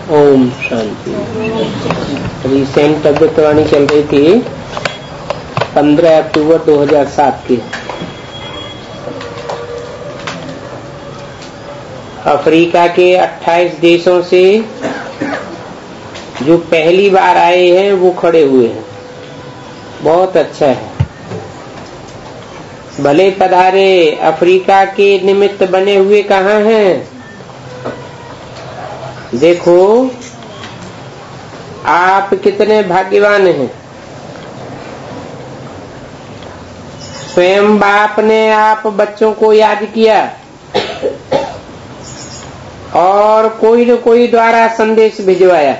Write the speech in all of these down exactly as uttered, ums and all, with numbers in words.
ओम शांति। अभी सेंट तबियत वाणी चल रही थी पंद्रह अक्टूबर दो हज़ार सात की। अफ्रीका के अट्ठाईस देशों से जो पहली बार आए हैं वो खड़े हुए हैं। बहुत अच्छा है। भले पधारे। अफ्रीका के निमित्त बने हुए कहाँ हैं? देखो आप कितने भाग्यवान हैं। स्वयं बाप ने आप बच्चों को याद किया और कोई न कोई द्वारा संदेश भिजवाया।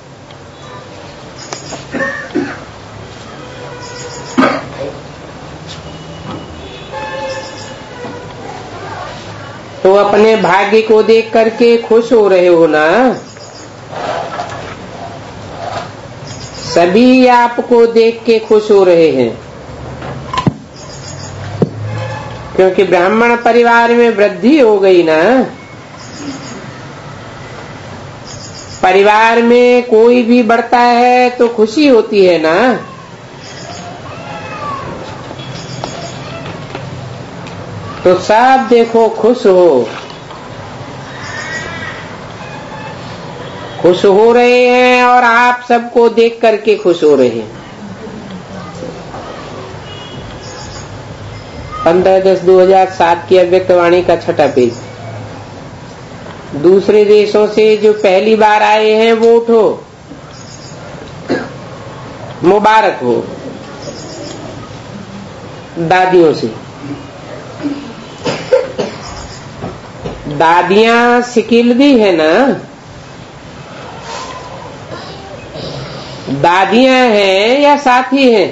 तो अपने भाग्य को देख करके खुश हो रहे हो ना? सभी आपको देख के खुश हो रहे हैं, क्योंकि ब्राह्मण परिवार में वृद्धि हो गई ना। परिवार में कोई भी बढ़ता है तो खुशी होती है ना। तो सब देखो खुश हो, खुश हो रहे हैं और आप सबको देख करके खुश हो रहे हैं। पंद्रह दस दो हजार सात की अव्यक्त वाणी का छठा पेज। दूसरे देशों से जो पहली बार आए हैं वो उठो, मुबारक हो। दादियों से, दादियां सिकिलदी है ना? दादियां हैं या साथी हैं?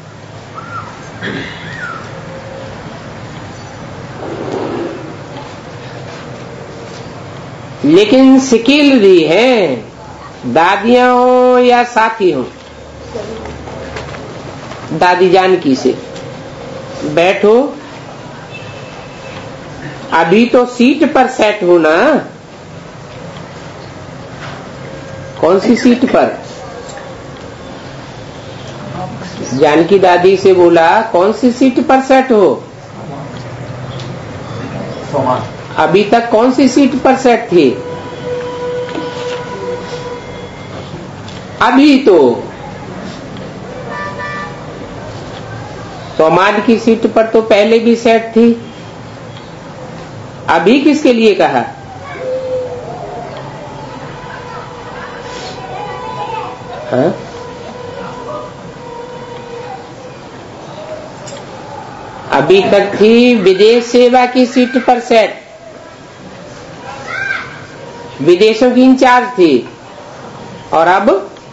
लेकिन सिकिलदी है। दादियां हो या साथी हो? दादी जानकी से बैठो। अभी तो सीट पर सेट हो ना। कौन सी सीट पर? जानकी दादी से बोला कौन सी सीट पर सेट हो? अभी तक कौन सी सीट पर सेट थी? अभी तो सोमाद की सीट पर तो पहले भी सेट थी। अभी किसके लिए कहा? हाँ? अभी तक थी विदेश सेवा की सीट पर सेट। विदेशों की इंचार्ज थी। और अब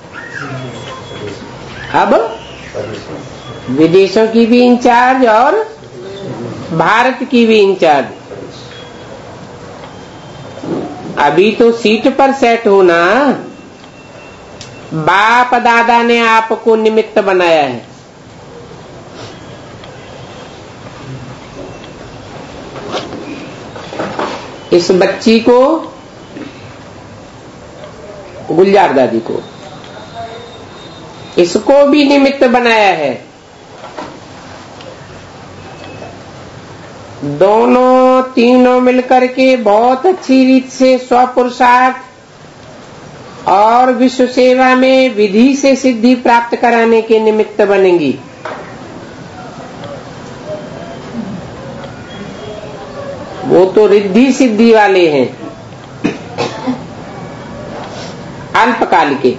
अब विदेशों की भी इंचार्ज और भारत की भी इंचार्ज। अभी तो सीट पर सेट हो ना। बाप दादा ने आपको निमित्त बनाया है। इस बच्ची को, गुलजार दादी को, इसको भी निमित्त बनाया है। दोनों तीनों मिलकर के बहुत अच्छी रीत से स्वपुरुषार्थ और विश्व सेवा में विधि से सिद्धि प्राप्त कराने के निमित्त बनेंगी। वो तो रिद्धि सिद्धि वाले हैं, अल्पकाल के,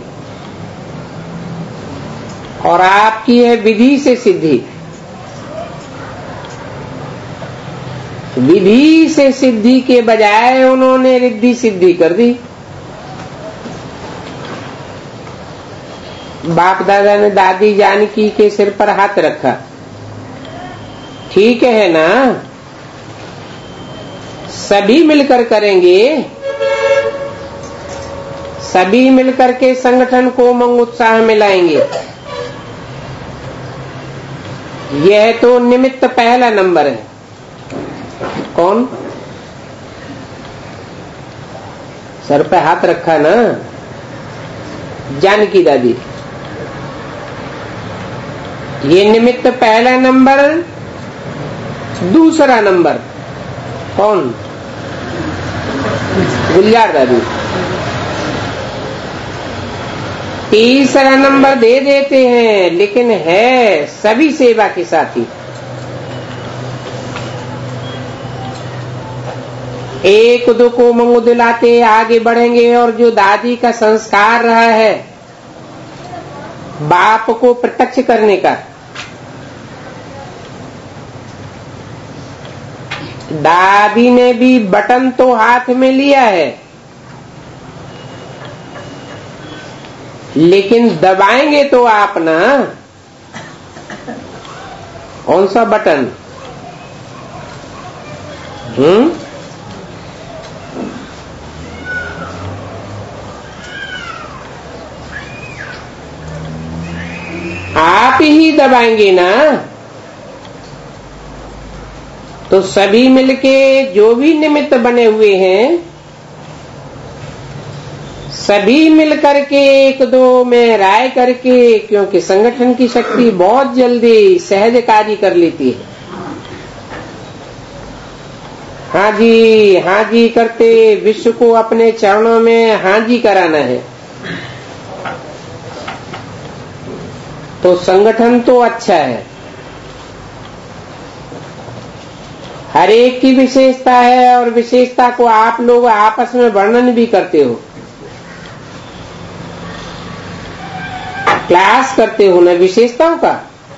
और आपकी है विधि से सिद्धि। विधि से सिद्धि के बजाय उन्होंने रिद्धि सिद्धि कर दी। बाप दादा ने दादी जानकी के सिर पर हाथ रखा। ठीक है ना? सभी मिलकर करेंगे। सभी मिलकर के संगठन को उमंग उत्साह में लाएंगे। यह तो निमित्त पहला नंबर है। कौन? सर पे हाथ रखा ना, जानकी दादी। ये निमित्त पहला नंबर, दूसरा नंबर कौन? गुलजार दादी। तीसरा नंबर दे देते हैं, लेकिन है सभी सेवा के साथी। एक दो को मंग दिलाते आगे बढ़ेंगे, और जो दादी का संस्कार रहा है बाप को प्रत्यक्ष करने का, दादी ने भी बटन तो हाथ में लिया है, लेकिन दबाएंगे तो आप ना। कौन सा बटन? हम्म आप ही दबाएंगे ना। तो सभी मिलके जो भी निमित्त बने हुए हैं, सभी मिलकर के एक दो में राय करके, क्योंकि संगठन की शक्ति बहुत जल्दी सहज कार्य कर लेती है। हाँ जी हाँ जी करते विश्व को अपने चरणों में हाँ जी कराना है। तो संगठन तो अच्छा है, हर एक की विशेषता है, और विशेषता को आप लोग आपस में वर्णन भी करते हो, क्लास करते हो ना विशेषताओं का।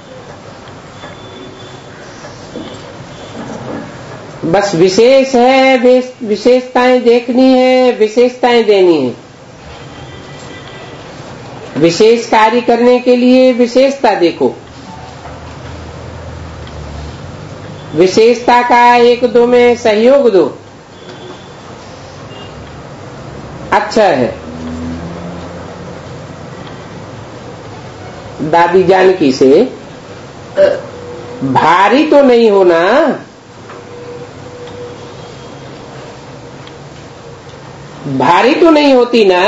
बस विशेष है, विशेषताएं देखनी है, विशेषताएं देनी है। विशेष कार्य करने के लिए विशेषता देखो, विशेषता का एक दो में सहयोग दो, अच्छा है। दादी जानकी से भारी तो नहीं होना, भारी तो नहीं होती ना।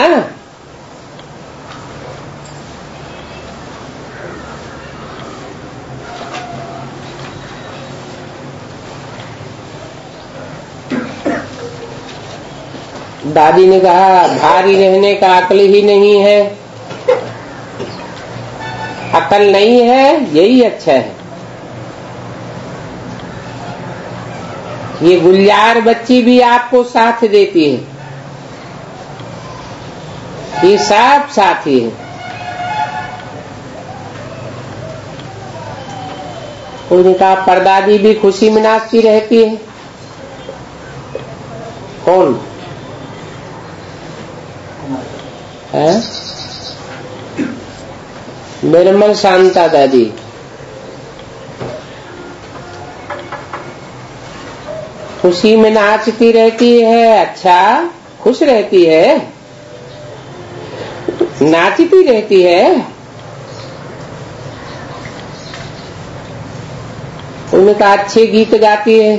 दादी ने कहा भारी रहने का अकल ही नहीं है। अकल नहीं है यही अच्छा है। ये गुलजार बच्ची भी आपको साथ देती है, ये सब साथी है। उनका परदादी भी खुशी में नाचती रहती है। कौन है? निर्मल शांता दादी। खुशी में नाचती रहती है। अच्छा, खुश रहती है, नाचती रहती है। उनका अच्छे गीत गाती है।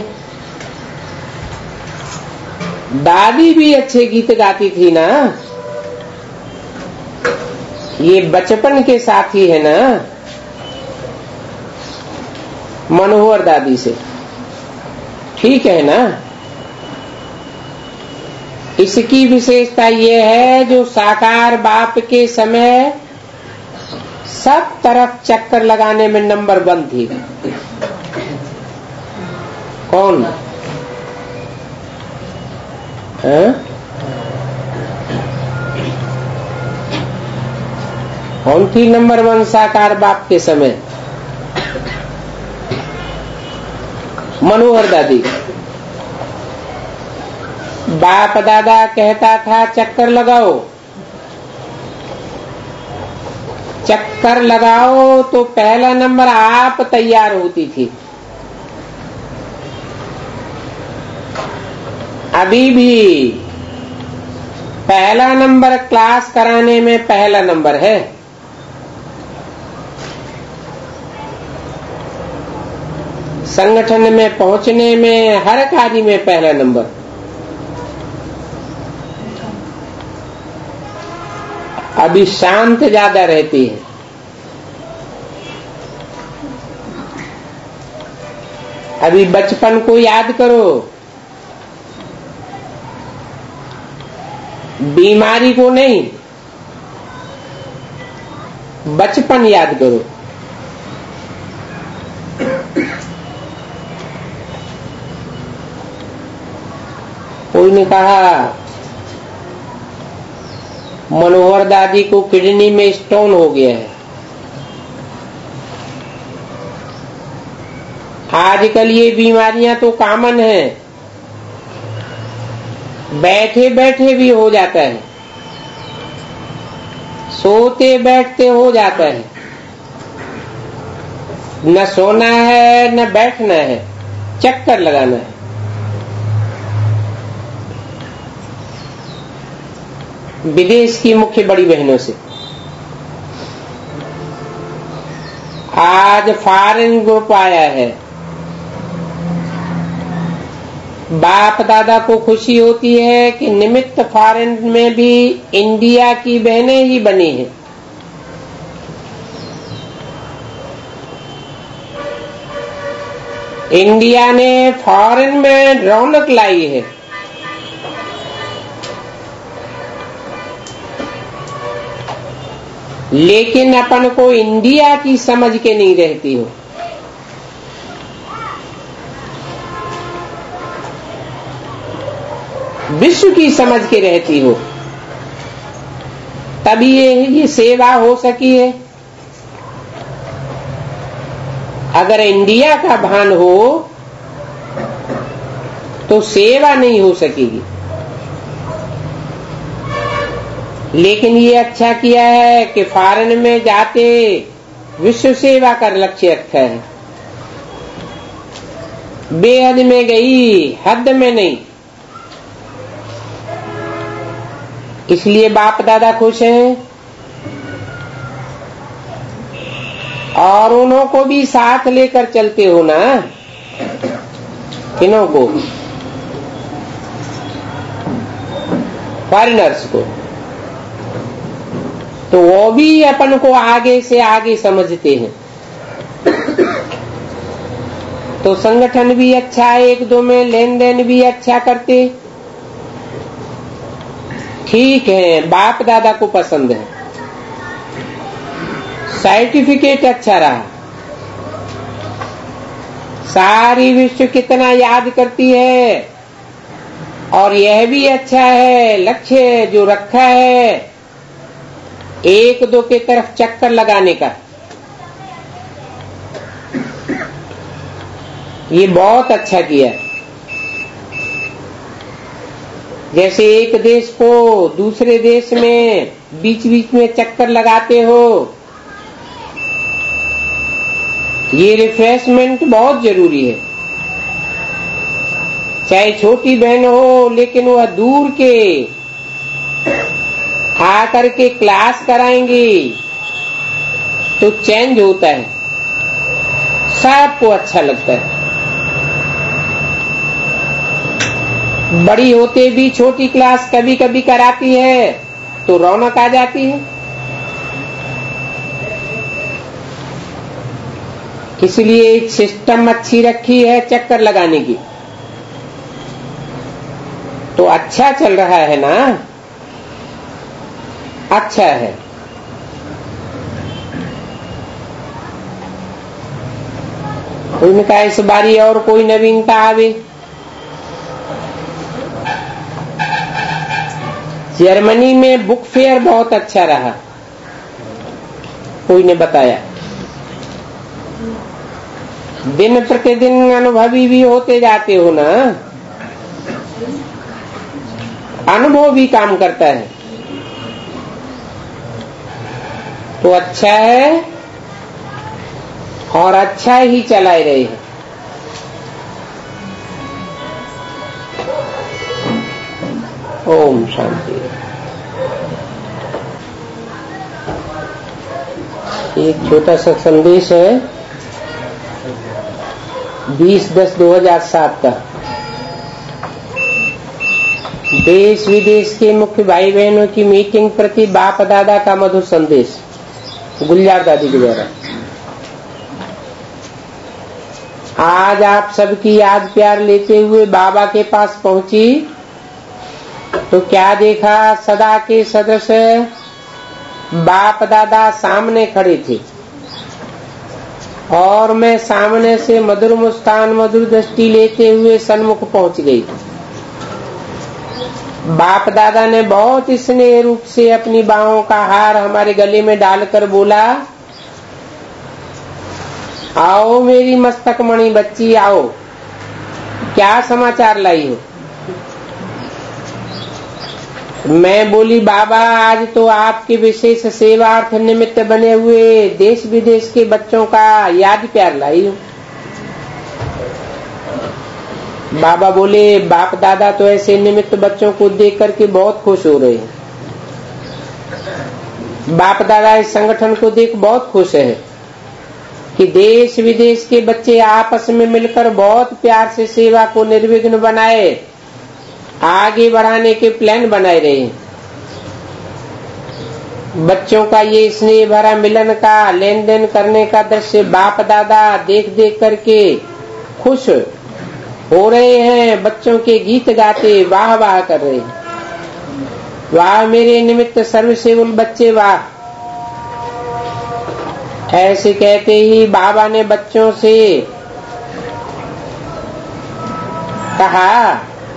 दादी भी अच्छे गीत गाती थी ना। ये बचपन के साथी है ना मनोहर दादी से, ठीक है ना। इसकी विशेषता ये है जो साकार बाप के समय सब तरफ चक्कर लगाने में नंबर वन थी। कौन है? कौन थी नंबर वन साकार बाप के समय? मनोहर दादी। बाप दादा कहता था चक्कर लगाओ, चक्कर लगाओ, तो पहला नंबर आप तैयार होती थी। अभी भी पहला नंबर क्लास कराने में पहला नंबर है। संगठन में पहुंचने में हर कार्य में पहला नंबर। अभी शांत ज्यादा रहती है। अभी बचपन को याद करो, बीमारी को नहीं, बचपन याद करो। कोई ने कहा मनोहर दादी को किडनी में स्टोन हो गया है। आजकल ये बीमारियां तो कॉमन है, बैठे बैठे भी हो जाता है, सोते बैठते हो जाता है, न सोना है न बैठना है, चक्कर लगाना है। विदेश की मुख्य बड़ी बहनों से आज फॉरेन ग्रुप आया है। बाप दादा को खुशी होती है कि निमित्त फॉरेन में भी इंडिया की बहनें ही बनी हैं। इंडिया ने फॉरेन में रौनक लाई है। लेकिन अपन को इंडिया की समझ के नहीं रहती हो। विश्व की समझ के रहती हो, तभी ये ये सेवा हो सकी है। अगर इंडिया का भान हो तो सेवा नहीं हो सकेगी। लेकिन ये अच्छा किया है कि फॉरेन में जाते विश्व सेवा का लक्ष्य रखा है। बेहद में गई, हद में नहीं। इसलिए बाप दादा खुश हैं और उन्हों को भी साथ लेकर चलते हो ना। किन्हों को? फॉरेनर्स को। तो वो भी अपन को आगे से आगे समझते हैं। तो संगठन भी अच्छा है, एक दो में लेन देन भी अच्छा करते। ठीक है, बाप दादा को पसंद है, सर्टिफिकेट अच्छा रहा, सारी विश्व कितना याद करती है। और यह भी अच्छा है, लक्ष्य जो रखा है एक दो के तरफ चक्कर लगाने का, ये बहुत अच्छा किया। जैसे एक देश को दूसरे देश में बीच बीच में चक्कर लगाते हो, ये रिफ्रेशमेंट बहुत जरूरी है। चाहे छोटी बहन हो, लेकिन वह दूर के आकर के क्लास कराएंगी तो चेंज होता है, सबको अच्छा लगता है। बड़ी होते भी छोटी क्लास कभी कभी कराती है तो रौनक आ जाती है। इसलिए एक सिस्टम अच्छी रखी है चक्कर लगाने की, तो अच्छा चल रहा है ना, अच्छा है। उन्होंने कहा इस बारी और कोई नवीनता आवे। जर्मनी में बुक फेयर बहुत अच्छा रहा, कोई ने बताया। दिन प्रतिदिन अनुभवी भी होते जाते हो ना, अनुभव भी काम करता है तो अच्छा है, और अच्छा ही चलाए रहे हैं। ओम शांति। एक छोटा सा संदेश है बीस दस दो हजार सात का। देश विदेश के मुख्य भाई बहनों की मीटिंग प्रति बाप दादा का मधुर संदेश गुलजार दादी के द्वारा। आज आप सबकी याद प्यार लेते हुए बाबा के पास पहुंची तो क्या देखा, सदा के सदस्य बाप दादा सामने खड़े थे और मैं सामने से मधुर मुस्कान मधुर दृष्टि लेते हुए सन्मुख पहुंच गई। बाप दादा ने बहुत स्नेह रूप से अपनी बाहों का हार हमारे गले में डालकर बोला, आओ मेरी मस्तक मणि बच्ची, आओ, क्या समाचार लाई हो। मैं बोली, बाबा आज तो आपके विशेष सेवार्थ निमित्त बने हुए देश विदेश के बच्चों का याद प्यार लाई हूँ। बाबा बोले, बाप दादा तो ऐसे निमित्त बच्चों को देख करके बहुत खुश हो रहे हैं। बाप दादा इस संगठन को देख बहुत खुश है कि देश विदेश के बच्चे आपस में मिलकर बहुत प्यार से सेवा को निर्विघ्न बनाए आगे बढ़ाने के प्लान बनाए रहे हैं। बच्चों का ये स्नेह भरा मिलन का लेन देन करने का दृश्य बाप दादा देख देख करके खुश हो रहे हैं। बच्चों के गीत गाते वाह वाह कर रहे हैं, वाह मेरे निमित्त सर्वसेवल बच्चे वाह। ऐसे कहते ही बाबा ने बच्चों से कहा,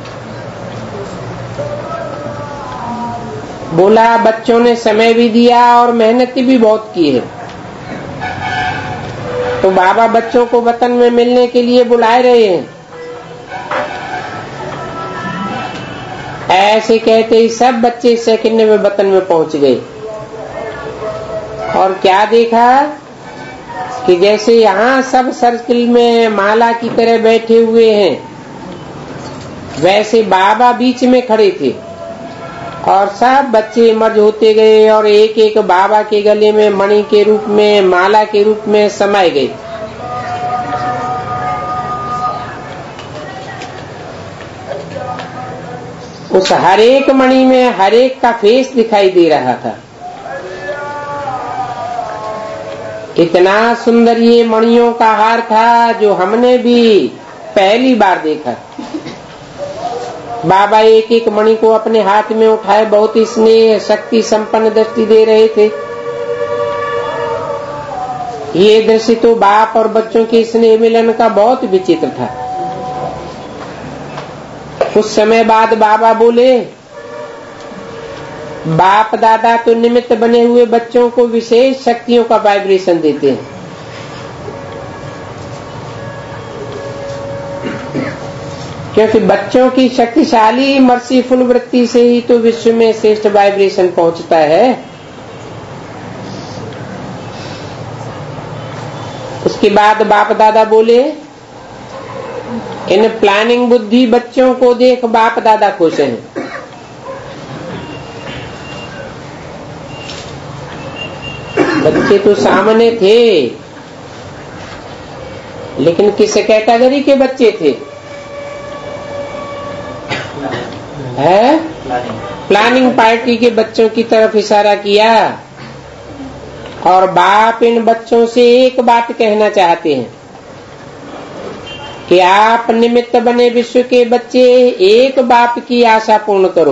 बोला बच्चों ने समय भी दिया और मेहनत भी बहुत की है, तो बाबा बच्चों को वतन में मिलने के लिए बुलाए रहे हैं। ऐसे कहते ही सब बच्चे सेकंड में वतन में पहुंच गए और क्या देखा कि जैसे यहाँ सब सर्किल में माला की तरह बैठे हुए हैं, वैसे बाबा बीच में खड़े थे और सब बच्चे मर्ज होते गए और एक एक बाबा के गले में मणि के रूप में, माला के रूप में समाये गए। उस हरेक मणि में हरेक का फेस दिखाई दे रहा था। इतना सुंदर ये मणियों का हार था जो हमने भी पहली बार देखा। बाबा एक एक मणि को अपने हाथ में उठाए बहुत ही स्नेह शक्ति संपन्न दृष्टि दे रहे थे। ये दृश्य तो बाप और बच्चों के स्नेह मिलन का बहुत विचित्र था। कुछ समय बाद बाबा बोले, बाप दादा तो निमित्त बने हुए बच्चों को विशेष शक्तियों का वाइब्रेशन देते हैं। क्योंकि बच्चों की शक्तिशाली मर्सीफुल वृत्ति से ही तो विश्व में श्रेष्ठ वाइब्रेशन पहुंचता है। उसके बाद बाप दादा बोले, इन प्लानिंग बुद्धि बच्चों को देख बाप दादा खुश हैं। बच्चे तो सामने थे, लेकिन किस कैटेगरी के बच्चे थे? है प्लानिंग पार्टी के बच्चों की तरफ इशारा किया। और बाप इन बच्चों से एक बात कहना चाहते हैं कि आप निमित्त बने विश्व के बच्चे एक बाप की आशा पूर्ण करो,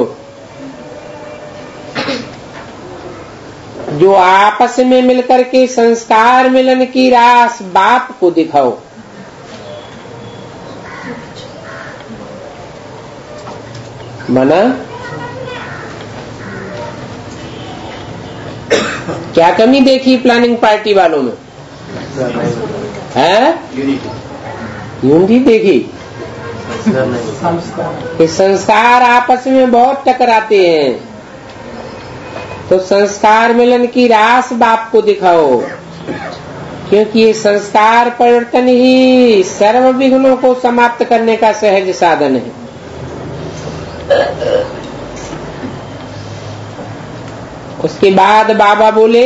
जो आपस में मिलकर के संस्कार मिलन की रास बाप को दिखाओ। मना क्या कमी देखी प्लानिंग पार्टी वालों में? है यूनिटी देखी कि संस्कार आपस में बहुत टकराते हैं, तो संस्कार मिलन की रास बाप को दिखाओ, क्योंकि ये संस्कार परिवर्तन ही सर्व विघ्नों को समाप्त करने का सहज साधन है। उसके बाद बाबा बोले,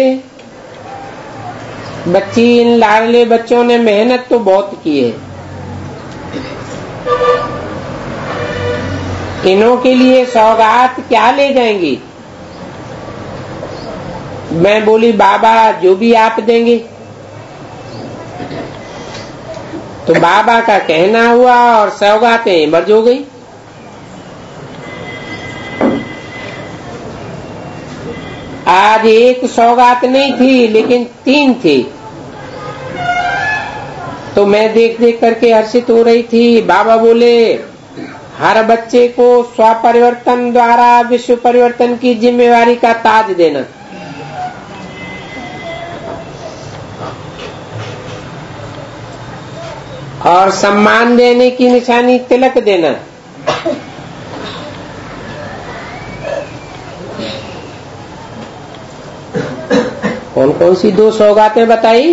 बच्ची इन लाडले बच्चों ने मेहनत तो बहुत की है, इन्हों के लिए सौगात क्या ले जाएंगी? मैं बोली बाबा जो भी आप देंगे। तो बाबा का कहना हुआ और सौगातें मर्ज हो गई। आज एक सौगात नहीं थी लेकिन तीन थी। तो मैं देख देख करके हर्षित हो रही थी। बाबा बोले हर बच्चे को स्वपरिवर्तन द्वारा विश्व परिवर्तन की जिम्मेवारी का ताज देना। और सम्मान देने की निशानी तिलक देना। कौन कौन सी दो सौगातें बताई?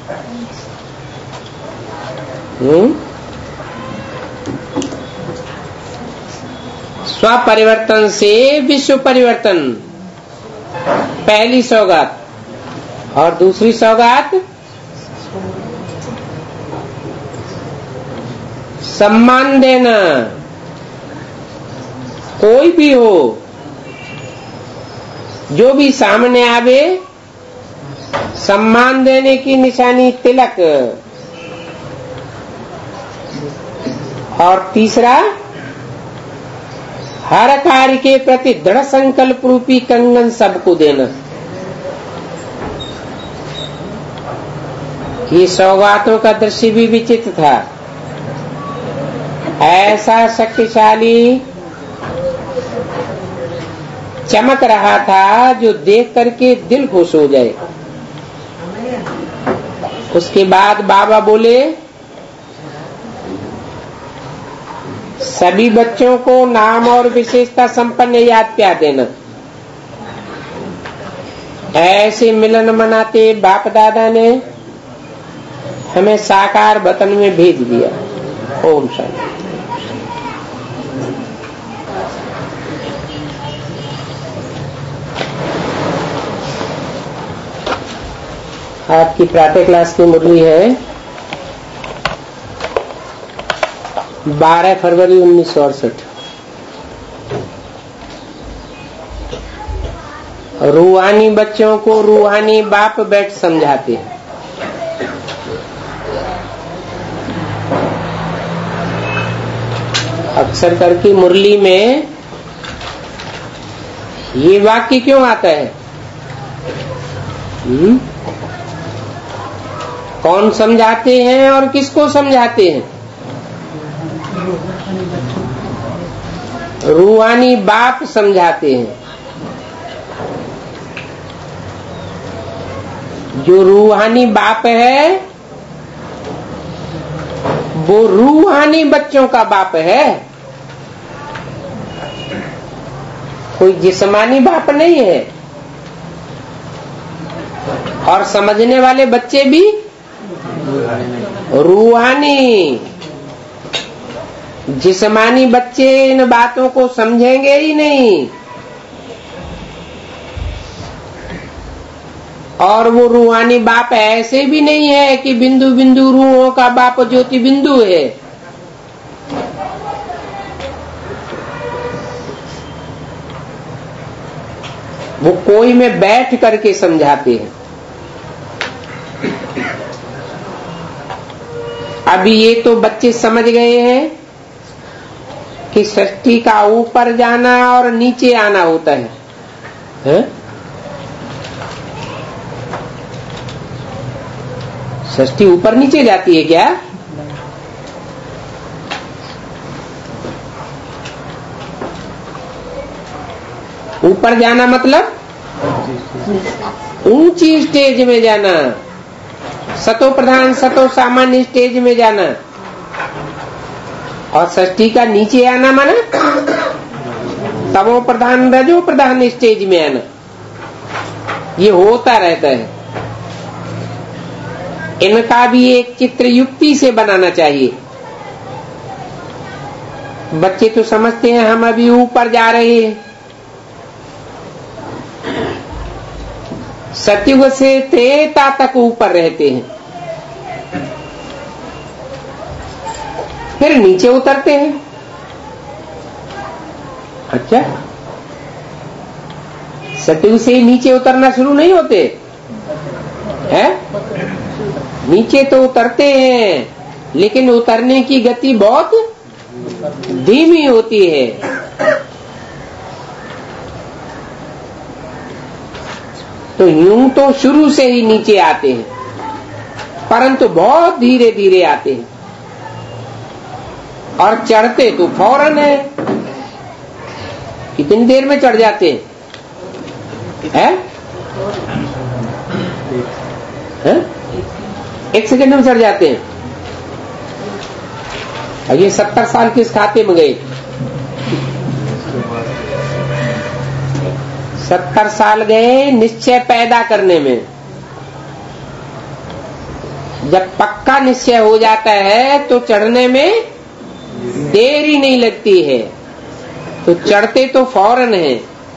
हम्म स्वपरिवर्तन से विश्व परिवर्तन पहली सौगात, और दूसरी सौगात सम्मान देना। कोई भी हो, जो भी सामने आवे, सम्मान देने की निशानी तिलक। और तीसरा हर कार्य के प्रति दृढ़ संकल्प रूपी कंगन सबको देना। ये सौगातों का दृश्य भी विचित्र था। ऐसा शक्तिशाली चमक रहा था जो देख करके दिल खुश हो जाए। उसके बाद बाबा बोले सभी बच्चों को नाम और विशेषता संपन्न याद प्यार देना। ऐसे मिलन मनाते बाप दादा ने हमें साकार वतन में भेज दिया। ओम शांति। आपकी प्रातः क्लास की मुरली है बारह फरवरी उन्नीस सौ अड़सठ। रूहानी बच्चों को रूहानी बाप बैठ समझाते हैं। अक्सर करके मुरली में ये वाक्य क्यों आता है? हुँ? कौन समझाते हैं और किसको समझाते हैं? रूहानी बाप समझाते हैं। जो रूहानी बाप है वो रूहानी बच्चों का बाप है, कोई जिस्मानी बाप नहीं है। और समझने वाले बच्चे भी रूहानी। जिस्मानी बच्चे इन बातों को समझेंगे ही नहीं। और वो रूहानी बाप ऐसे भी नहीं है कि बिंदु बिंदु रूहों का बाप ज्योति बिंदु है। वो कोई में बैठ करके समझाते हैं। अभी ये तो बच्चे समझ गए हैं कि सृष्टि का ऊपर जाना और नीचे आना होता है, है? सृष्टि ऊपर नीचे जाती है क्या? ऊपर जाना मतलब ऊंची स्टेज में जाना, सतो प्रधान सतो सामान्य स्टेज में जाना। और सृष्टि का नीचे आना माना तमो प्रधान रजो प्रधान स्टेज में आना। ये होता रहता है। इनका भी एक चित्र युक्ति से बनाना चाहिए। बच्चे तो समझते हैं हम अभी ऊपर जा रहे हैं। सतयुग से त्रेता तक ऊपर रहते हैं, फिर नीचे उतरते हैं। अच्छा, सतयुग से नीचे उतरना शुरू नहीं होते हैं? नीचे तो उतरते हैं, लेकिन उतरने की गति बहुत धीमी होती है। तो यूं तो शुरू से ही नीचे आते हैं, परंतु बहुत धीरे धीरे आते हैं, और चढ़ते तो फौरन है। कितनी देर में चढ़ जाते हैं? है? है? एक सेकंड में चढ़ जाते हैं। अब ये सत्तर साल किस खाते में गए? सत्तर साल गए निश्चय पैदा करने में। जब पक्का निश्चय हो जाता है तो चढ़ने में देर ही नहीं लगती है, तो चढ़ते तो फौरन है।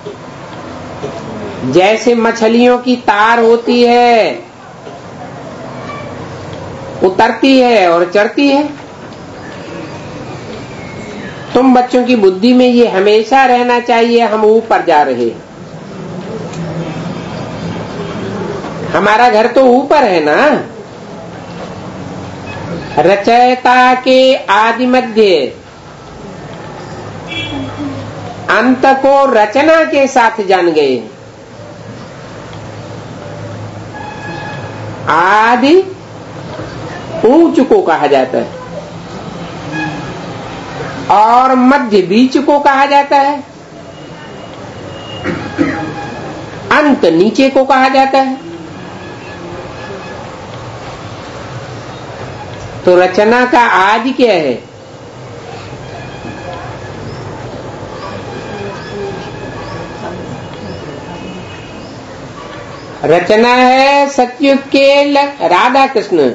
जैसे मछलियों की तार होती है, उतरती है और चढ़ती है। तुम बच्चों की बुद्धि में ये हमेशा रहना चाहिए, हम ऊपर जा रहे हैं। हमारा घर तो ऊपर है ना। रचयिता के आदि मध्य अंत को रचना के साथ जान गए। आदि ऊंच को कहा जाता है और मध्य बीच को कहा जाता है, अंत नीचे को कहा जाता है। तो रचना का आदि क्या है? रचना है सतयुग के राधा कृष्ण,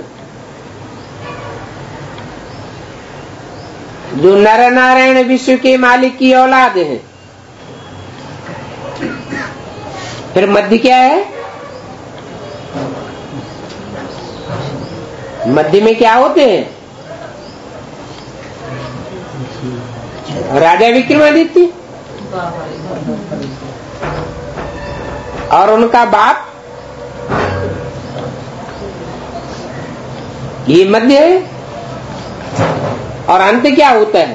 जो नर नारायण विश्व के मालिक की औलाद हैं। फिर मध्य क्या है? मध्य में क्या होते हैं? राजा विक्रमादित्य और उनका बाप, ये मध्य है। और अंत क्या होता है?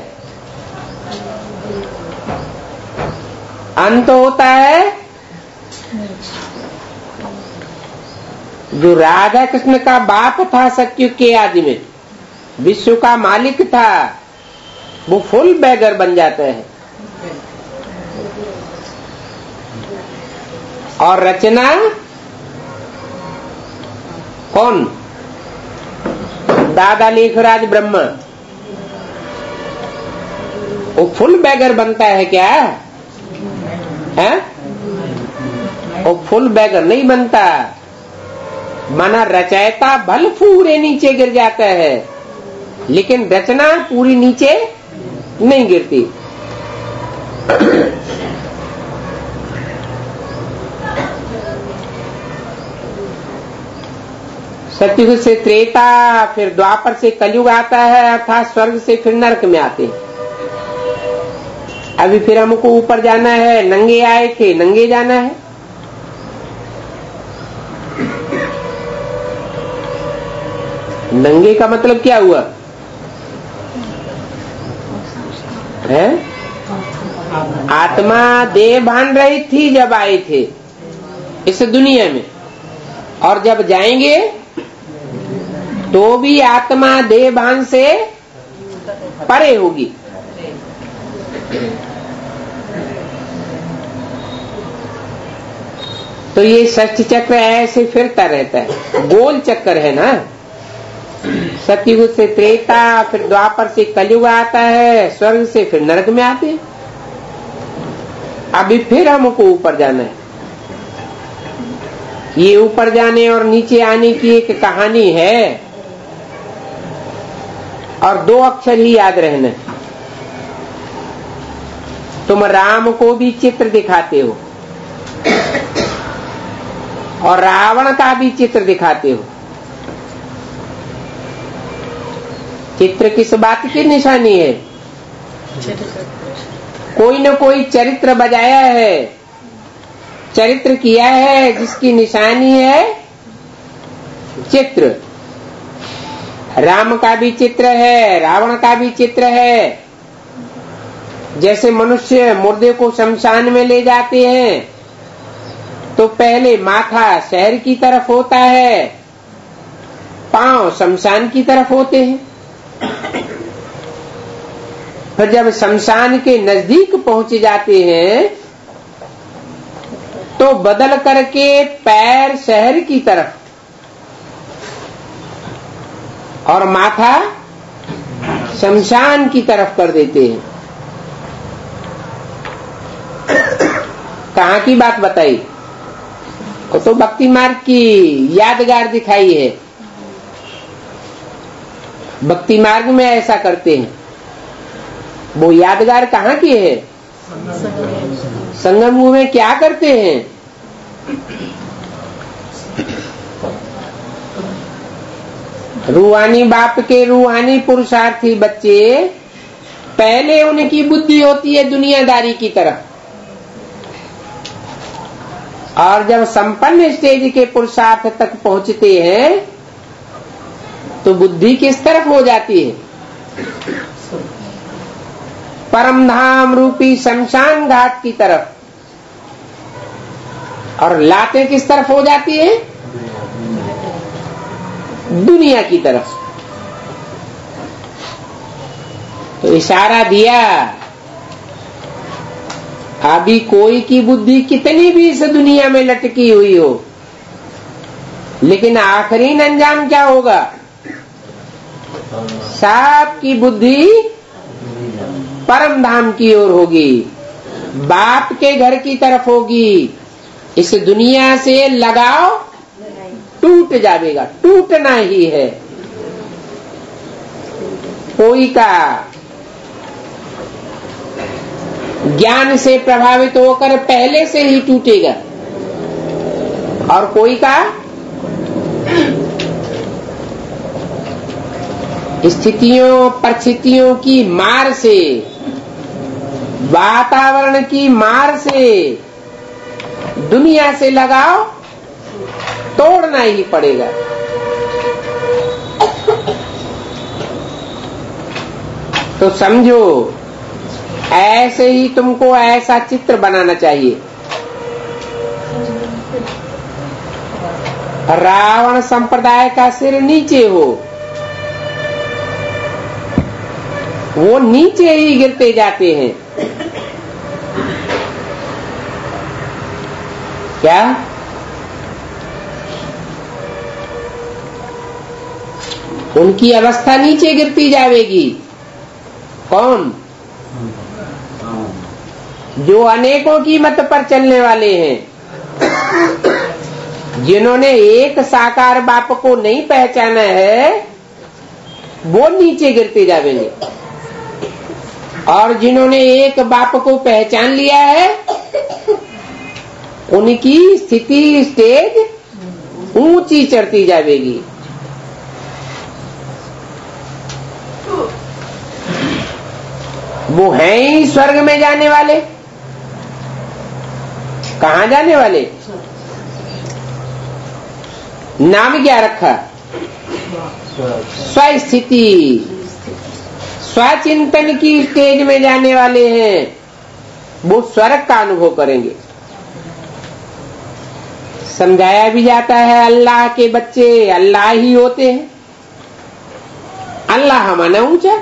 अंत होता है जो राधा कृष्ण का बाप था सतयुग के आदि में, विश्व का मालिक था, वो फुल बैगर बन जाता है। और रचना कौन? दादा लेखराज ब्रह्मा, वो फुल बैगर बनता है क्या? है? वो फुल बैगर नहीं बनता। माना रचयिता भल पूरे नीचे गिर जाता है, लेकिन रचना पूरी नीचे नहीं गिरती। सतयुग से त्रेता, फिर द्वापर से कलयुग आता है, अर्थात स्वर्ग से फिर नरक में आते हैं। अभी फिर हमको ऊपर जाना है। नंगे आए थे, नंगे जाना है। नंगे का मतलब क्या हुआ है? आत्मा देह भान रही थी जब आए थे इस दुनिया में, और जब जाएंगे तो भी आत्मा देह भान से परे होगी। तो ये षष्ठ चक्र ऐसे फिरता रहता है, गोल चक्कर है ना। सतयुग से त्रेता, फिर द्वापर से कलयुग आता है, स्वर्ग से फिर नरक में आते हैं। अभी फिर हमको ऊपर जाना है। ये ऊपर जाने और नीचे आने की एक कहानी है, और दो अक्षर ही याद रहना। तुम राम को भी चित्र दिखाते हो और रावण का भी चित्र दिखाते हो। चित्र किस बात की निशानी है? कोई न कोई चरित्र बजाया है, चरित्र किया है, जिसकी निशानी है चित्र। राम का भी चित्र है, रावण का भी चित्र है। जैसे मनुष्य मुर्दे को शमशान में ले जाते हैं तो पहले माथा शहर की तरफ होता है, पांव शमशान की तरफ होते हैं। फिर जब शमशान के नजदीक पहुंच जाते हैं तो बदल करके पैर शहर की तरफ और माथा शमशान की तरफ कर देते हैं। कहाँ की बात बताई? वो तो भक्ति मार्ग की यादगार दिखाई है। भक्ति मार्ग में ऐसा करते हैं। वो यादगार कहाँ की है? संगम में क्या करते हैं? रूहानी बाप के रूहानी पुरुषार्थी बच्चे, पहले उनकी बुद्धि होती है दुनियादारी की तरफ, और जब संपन्न स्टेज के पुरुषार्थ तक पहुंचते हैं तो बुद्धि किस तरफ हो जाती है? परम धाम रूपी शमशान घाट की तरफ। और लातें किस तरफ हो जाती है? दुनिया की तरफ। तो इशारा दिया, अभी कोई की बुद्धि कितनी भी इस दुनिया में लटकी हुई हो, लेकिन आखिरी अंजाम क्या होगा? सबकी बुद्धि परम धाम की ओर होगी, बाप के घर की तरफ होगी। इस दुनिया से लगाव टूट जाएगा, टूटना ही है। कोई का ज्ञान से प्रभावित होकर पहले से ही टूटेगा, और कोई का स्थितियों परिस्थितियों की मार से, वातावरण की मार से दुनिया से लगाव तोड़ना ही पड़ेगा। तो समझो, ऐसे ही तुमको ऐसा चित्र बनाना चाहिए। रावण संप्रदाय का सिर नीचे हो, वो नीचे ही गिरते जाते हैं। क्या? उनकी अवस्था नीचे गिरती जाएगी। कौन? जो अनेकों की मत पर चलने वाले हैं, जिन्होंने एक साकार बाप को नहीं पहचाना है, वो नीचे गिरते जाएंगे। और जिन्होंने एक बाप को पहचान लिया है, उनकी स्थिति स्टेज ऊंची चढ़ती जाएगी। वो हैं ही स्वर्ग में जाने वाले। कहाँ जाने वाले? नाम क्या रखा? स्वस्थिति, स्वचिंतन की स्टेज में जाने वाले हैं। वो स्वर्ग का अनुभव करेंगे। समझाया भी जाता है, अल्लाह के बच्चे अल्लाह ही होते हैं। अल्लाह माना ऊंचा,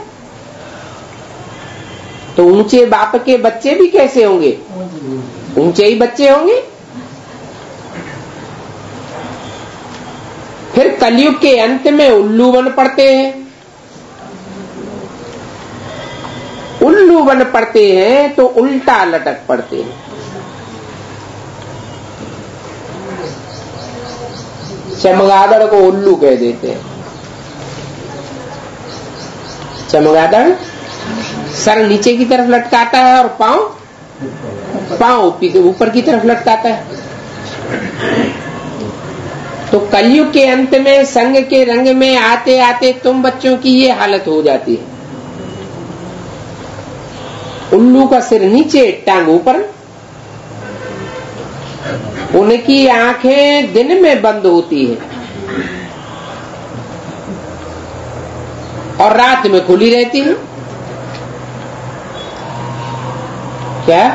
तो ऊंचे बाप के बच्चे भी कैसे होंगे? ऊंचे ही बच्चे होंगे। फिर कलयुग के अंत में उल्लू बन पड़ते हैं। उल्लू बन पड़ते हैं तो उल्टा लटक पड़ते हैं। चमगादड़ को उल्लू कह देते हैं। चमगादड़ सर नीचे की तरफ लटकाता है और पांव पांव ऊपर की तरफ लटकाता है। तो कलयुग के अंत में संग के रंग में आते आते तुम बच्चों की ये हालत हो जाती है। उल्लू का सिर नीचे, टांग ऊपर। उनकी आंखें दिन में बंद होती है और रात में खुली रहती है। क्या?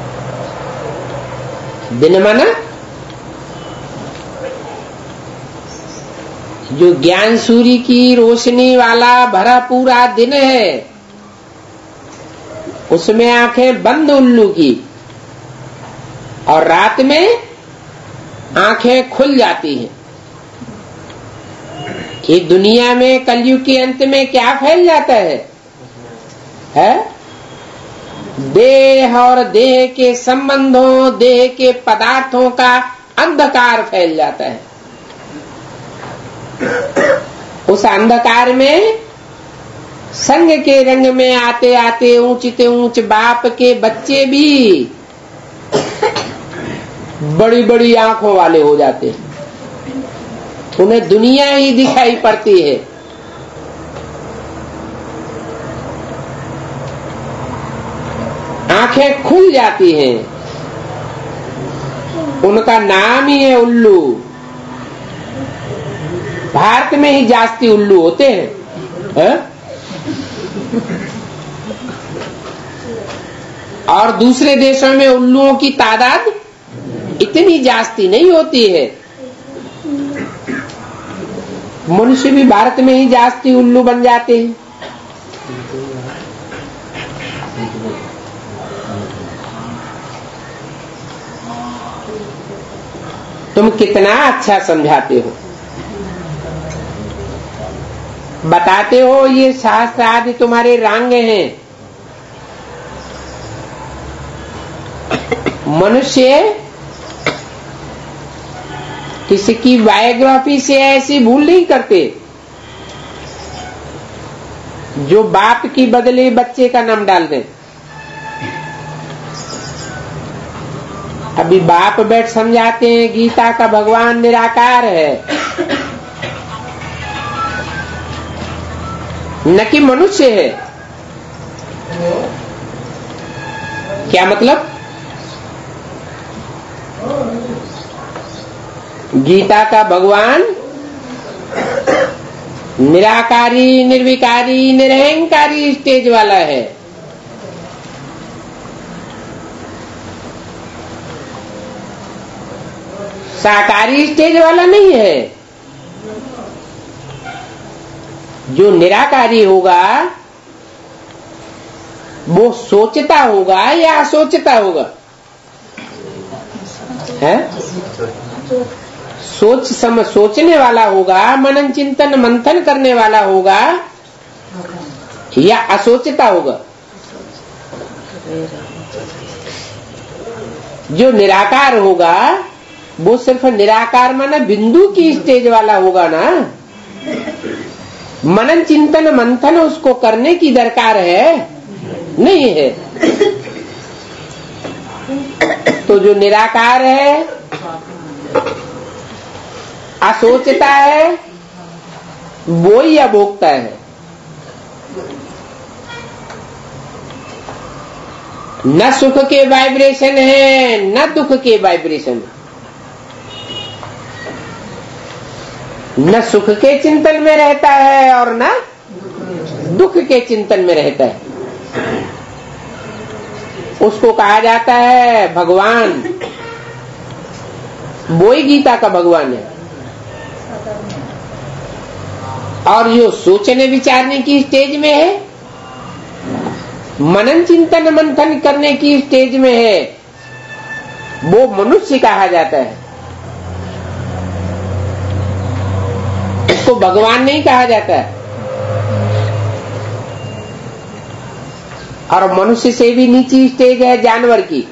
दिन माना जो ज्ञान सूर्य की रोशनी वाला भरा पूरा दिन है, उसमें आंखें बंद उल्लू की, और रात में आंखें खुल जाती हैं। कि दुनिया में कलयुग के अंत में क्या फैल जाता है, है? देह और देह के संबंधों, देह के पदार्थों का अंधकार फैल जाता है। उस अंधकार में संग के रंग में आते आते ऊंचते ऊंच बाप के बच्चे भी बड़ी बड़ी आंखों वाले हो जाते हैं। उन्हें दुनिया ही दिखाई पड़ती है। आंखें खुल जाती हैं। उनका नाम ही है उल्लू। भारत में ही जास्ती उल्लू होते हैं, है? और दूसरे देशों में उल्लुओं की तादाद इतनी जास्ती नहीं होती है। मनुष्य भी भारत में ही जास्ती उल्लू बन जाते हैं। तुम कितना अच्छा समझाते हो, बताते हो ये शास्त्र आदि तुम्हारे रांग हैं। मनुष्य किसी की बायोग्राफी से ऐसी भूल नहीं करते जो बाप की बदले बच्चे का नाम डाल दे। अभी बाप बैठ समझाते हैं गीता का भगवान निराकार है, न कि मनुष्य है। क्या मतलब? गीता का भगवान निराकारी, निर्विकारी, निरहंकारी स्टेज वाला है। साकारी स्टेज वाला नहीं है। जो निराकारी होगा वो सोचता होगा या असोचता होगा, है? सोच समझ सोचने वाला होगा, मनन चिंतन मंथन करने वाला होगा या असोचता होगा। जो निराकार होगा वो सिर्फ निराकार माना बिंदु की स्टेज वाला होगा ना। मनन चिंतन मंथन उसको करने की दरकार है नहीं है। तो जो निराकार है, असोचता है, वो ही अभोक्ता है। न सुख के वाइब्रेशन है न दुख के वाइब्रेशन, न सुख के चिंतन में रहता है और न दुख के चिंतन में रहता है। उसको कहा जाता है भगवान। वो ही गीता का भगवान है। और जो सोचने विचारने की स्टेज में है, मनन चिंतन मंथन करने की स्टेज में है, वो मनुष्य कहा जाता है। उसको भगवान नहीं कहा जाता है। और मनुष्य से भी नीची स्टेज है जानवर की।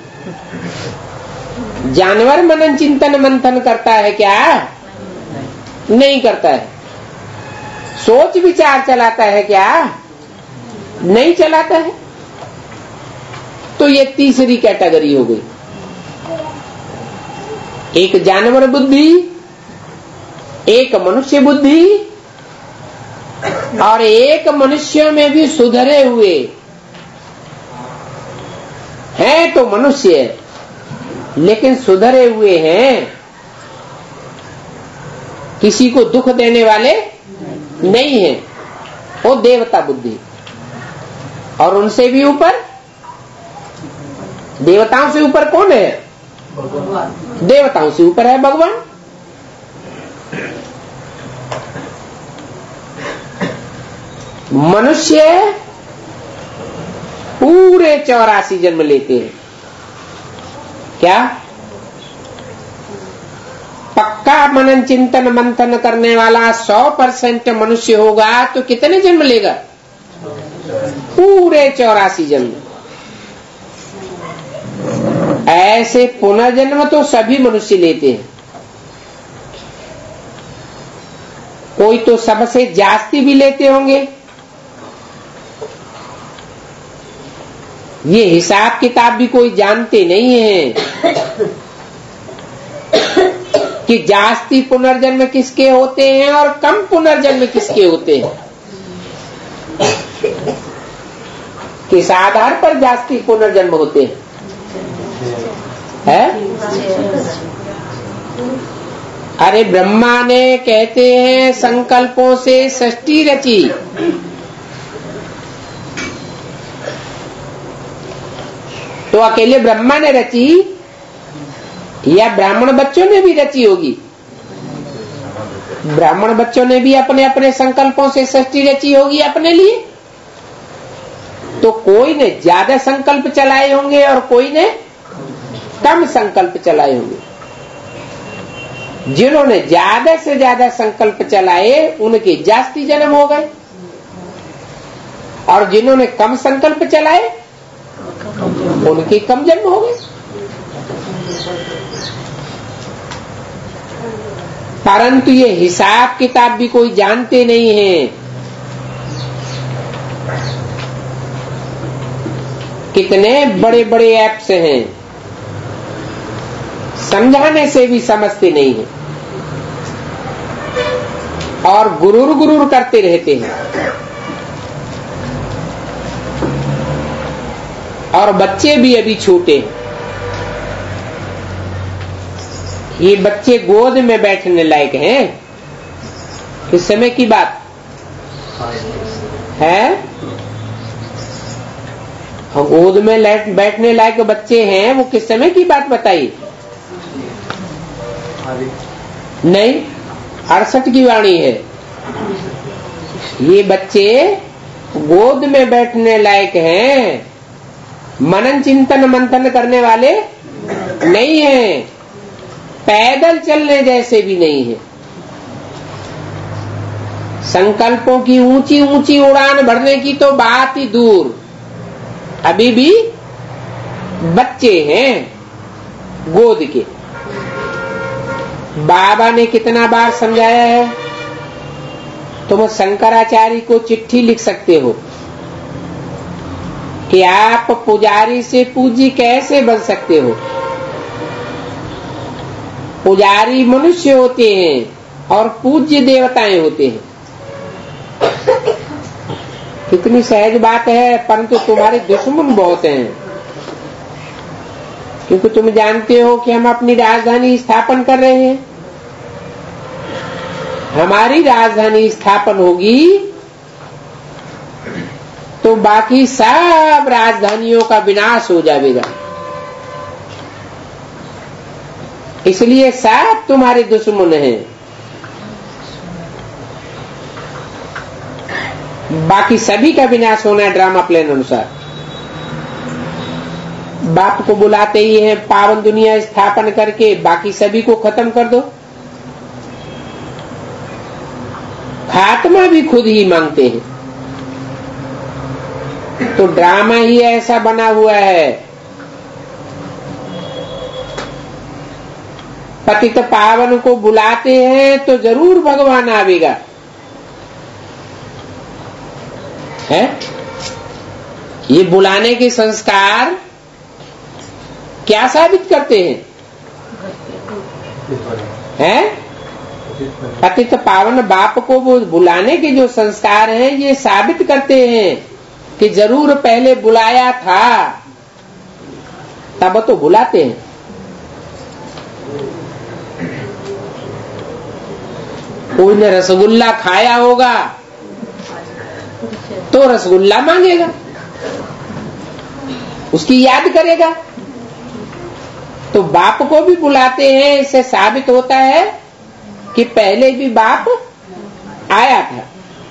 जानवर मनन चिंतन मंथन करता है क्या? नहीं करता है। सोच विचार चलाता है क्या? नहीं चलाता है। तो ये तीसरी कैटेगरी हो गई। एक जानवर बुद्धि, एक मनुष्य बुद्धि, और एक मनुष्यों में भी सुधरे हुए हैं तो मनुष्य, लेकिन सुधरे हुए हैं, किसी को दुख देने वाले नहीं हैं, वो देवता बुद्धि। और उनसे भी ऊपर, देवताओं से ऊपर कौन है? देवताओं से ऊपर है भगवान। मनुष्य पूरे चौरासी जन्म लेते हैं। क्या? पक्का मनन चिंतन मंथन करने वाला सौ परसेंट मनुष्य होगा तो कितने जन्म लेगा? पूरे चौरासी जन्म। ऐसे पुनर्जन्म तो सभी मनुष्य लेते हैं। कोई तो सबसे जास्ती भी लेते होंगे। ये हिसाब किताब भी कोई जानते नहीं है कि जास्ती पुनर्जन्म किसके होते हैं और कम पुनर्जन्म किसके होते हैं। किस आधार पर जास्ती पुनर्जन्म होते हैं? है? अरे ब्रह्मा ने कहते हैं संकल्पों से सृष्टि रची। तो अकेले ब्रह्मा ने रची या ब्राह्मण बच्चों ने भी रची होगी? ब्राह्मण बच्चों ने भी अपने अपने संकल्पों से सृष्टि रची होगी अपने लिए। तो कोई ने ज्यादा संकल्प चलाए होंगे और कोई ने कम संकल्प चलाए होंगे। जिन्होंने ज्यादा से ज्यादा संकल्प चलाए उनके जास्ती जन्म हो गए, और जिन्होंने कम संकल्प चलाए उनके कम जन्म हो गए। परंतु ये हिसाब किताब भी कोई जानते नहीं है। कितने बड़े बड़े ऐप्स हैं, समझाने से भी समझते नहीं है और गुरूर गुरूर करते रहते हैं। और बच्चे भी अभी छोटे हैं। ये बच्चे गोद में बैठने लायक हैं? किस समय की बात है? गोद में बैठने लायक बच्चे हैं, वो किस समय की बात बताइए? नहीं, अड़सठ की वाणी है। ये बच्चे गोद में बैठने लायक हैं, मनन चिंतन मंथन करने वाले नहीं हैं, पैदल चलने जैसे भी नहीं है। संकल्पों की ऊंची ऊंची उड़ान भरने की तो बात ही दूर, अभी भी बच्चे हैं गोद के। बाबा ने कितना बार समझाया है, तुम शंकराचार्य को चिट्ठी लिख सकते हो कि आप पुजारी से पूज्य कैसे बन सकते हो। पुजारी मनुष्य होते हैं और पूज्य देवताएं होते हैं। कितनी सहज बात है, परंतु तुम्हारे दुश्मन बहुत हैं, क्योंकि तुम जानते हो कि हम अपनी राजधानी स्थापन कर रहे हैं। हमारी राजधानी स्थापन होगी तो बाकी सब राजधानियों का विनाश हो जाएगा। इसलिए सब तुम्हारे दुश्मन हैं। बाकी सभी का विनाश होना है ड्रामा प्लान अनुसार। बाप को बुलाते ही है पावन दुनिया स्थापन करके बाकी सभी को खत्म कर दो। खात्मा भी खुद ही मांगते हैं। तो ड्रामा ही ऐसा बना हुआ है। पतित पावन को बुलाते हैं तो जरूर भगवान आवेगा, है? ये बुलाने के संस्कार क्या साबित करते हैं? हैं? पतित पावन बाप को वो बुलाने के जो संस्कार हैं ये साबित करते हैं कि जरूर पहले बुलाया था तब तो बुलाते हैं। कोई ने रसगुल्ला खाया होगा तो रसगुल्ला मांगेगा, उसकी याद करेगा। तो बाप को भी बुलाते हैं, इससे साबित होता है कि पहले भी बाप आया था।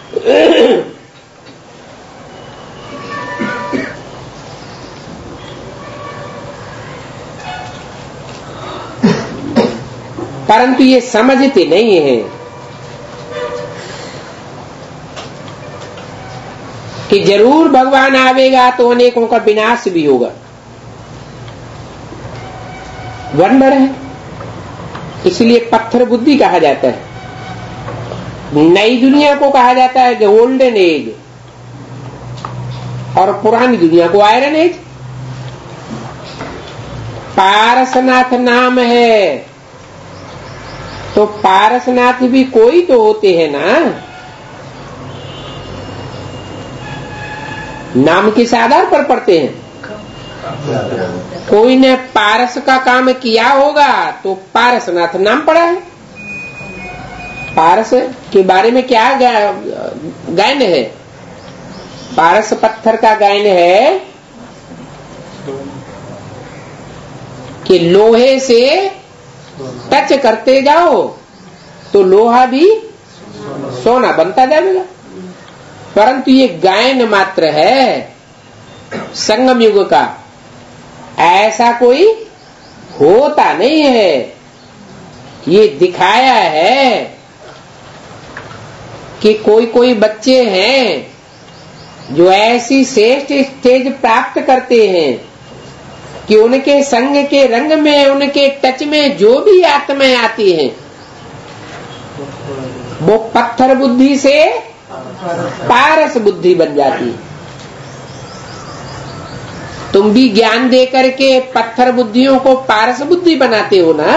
परंतु ये समझते नहीं है कि जरूर भगवान आवेगा तो अनेकों का विनाश भी होगा। वंडर है, इसलिए पत्थर बुद्धि कहा जाता है। नई दुनिया को कहा जाता है गोल्डन एज, और पुरानी दुनिया को आयरन एज। पारसनाथ नाम है तो पारसनाथ भी कोई तो होते हैं ना। नाम किस आधार पर पढ़ते हैं? कोई ने पारस का काम किया होगा तो पारसनाथ नाम पड़ा है। पारस के बारे में क्या गायन है? पारस पत्थर का गायन है कि लोहे से टच करते जाओ तो लोहा भी सोना बनता जाएगा। परंतु ये गायन मात्र है संगम युग का, ऐसा कोई होता नहीं है। ये दिखाया है कि कोई कोई बच्चे हैं जो ऐसी श्रेष्ठ स्टेज प्राप्त करते हैं कि उनके संग के रंग में, उनके टच में जो भी आत्माएं आती हैं वो पत्थर बुद्धि से पारस बुद्धि बन जाती है। तुम भी ज्ञान दे करके पत्थर बुद्धियों को पारस बुद्धि बनाते हो ना।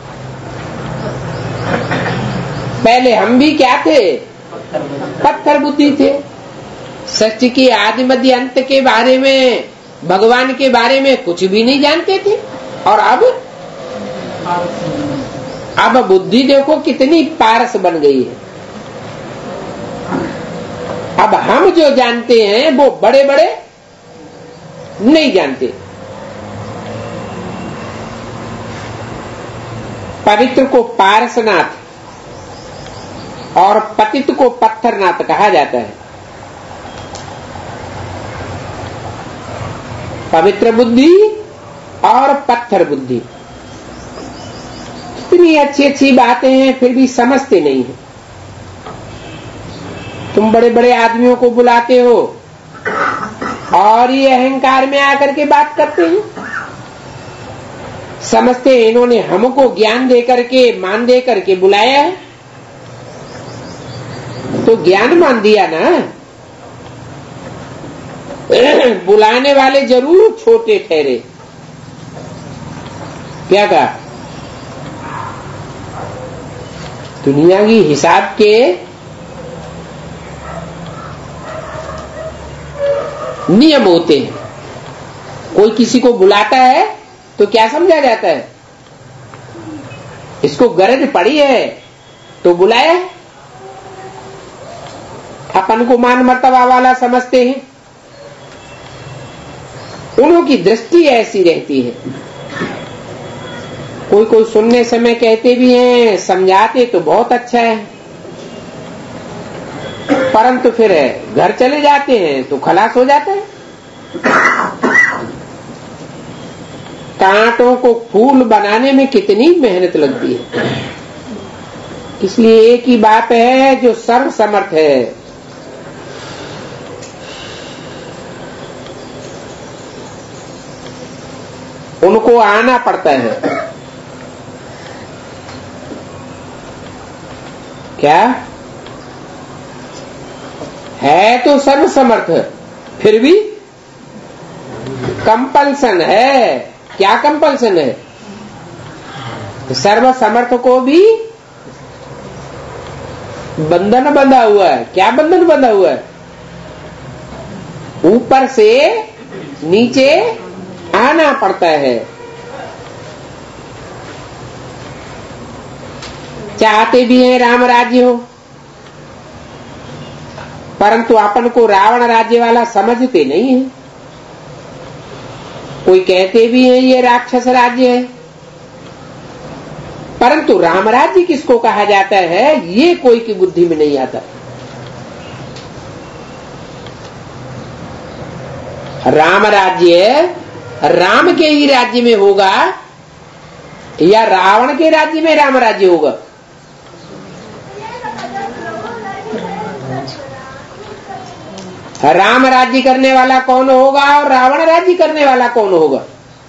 पहले हम भी क्या थे? पत्थर बुद्धि थे। सत्य की आदि मध्य अंत के बारे में, भगवान के बारे में कुछ भी नहीं जानते थे। और अब अब बुद्धि देखो कितनी पारस बन गई है। अब हम जो जानते हैं वो बड़े बड़े नहीं जानते। पवित्र को पारसनाथ और पतित को पत्थरनाथ कहा जाता है। पवित्र बुद्धि और पत्थर बुद्धि, इतनी अच्छी अच्छी बातें हैं फिर भी समझते नहीं है। तुम बड़े बड़े आदमियों को बुलाते हो और ये अहंकार में आकर के बात करते हैं। समझते हैं इन्होंने हमको ज्ञान दे करके, मान दे करके बुलाया है, तो ज्ञान मान दिया ना। बुलाने वाले जरूर छोटे ठहरे। क्या कहा? दुनिया की हिसाब के नियम होते हैं। कोई किसी को बुलाता है तो क्या समझा जाता है? इसको गरज पड़ी है तो बुलाया। अपन को मान मर्तबा वाला समझते हैं, उन्हों की दृष्टि ऐसी रहती है। कोई कोई सुनने समय कहते भी हैं, समझाते तो बहुत अच्छा है, परंतु फिर घर चले जाते हैं तो खलास हो जाता है। कांटों को फूल बनाने में कितनी मेहनत लगती है। इसलिए एक ही बाप है जो सर्व समर्थ है। उनको आना पड़ता है। क्या है? तो सर्व समर्थ, फिर भी कंपल्सन है। क्या कंपल्सन है? सर्व समर्थ को भी बंधन बंधा हुआ है। क्या बंधन बंधा हुआ है? ऊपर से नीचे आना पड़ता है। चाहते भी हैं राम राज्य हो, परंतु अपन को रावण राज्य वाला समझते नहीं है। कोई कहते भी हैं ये राक्षस राज्य है, परंतु राम राज्य किसको कहा जाता है ये कोई की बुद्धि में नहीं आता। राम राज्य राम के ही राज्य में होगा या रावण के राज्य में राम राज्य होगा? राम राज्य करने वाला कौन होगा और रावण राज्य करने वाला कौन होगा?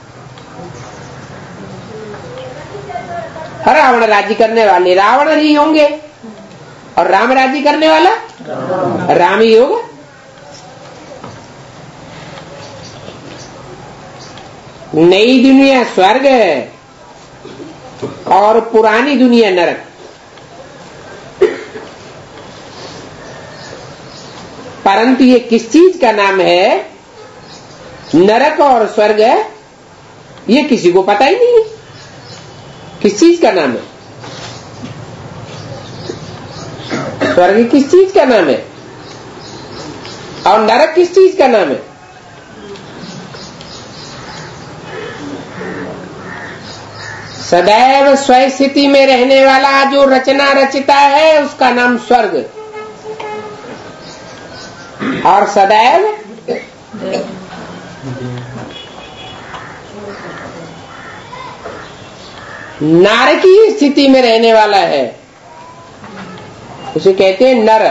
रावण राज्य करने वाले रावण ही होंगे और राम राज्य करने वाला राम ही होगा। नई दुनिया स्वर्ग है और पुरानी दुनिया नरक। परंतु ये किस चीज का नाम है? नरक और स्वर्ग ये किसी को पता ही नहीं है किस चीज का नाम है। स्वर्ग किस चीज का नाम है और नरक किस चीज का नाम है? सदैव स्वय स्थिति में रहने वाला जो रचना रचता है उसका नाम स्वर्ग, और सदैव नारकीय स्थिति में रहने वाला है उसे कहते हैं नर।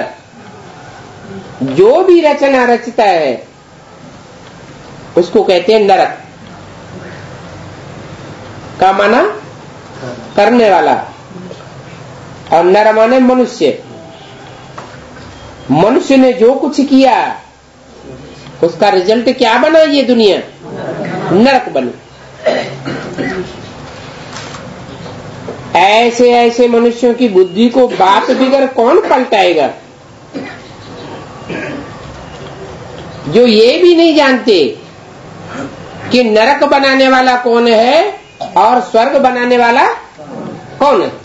जो भी रचना रचता है उसको कहते हैं नरक। का माना करने वाला, और नर माने मनुष्य। मनुष्य ने जो कुछ किया उसका रिजल्ट क्या बना? ये दुनिया नरक बनी। ऐसे ऐसे मनुष्यों की बुद्धि को बात बिगड़ कौन पलटाएगा जो ये भी नहीं जानते कि नरक बनाने वाला कौन है और स्वर्ग बनाने वाला कौन है।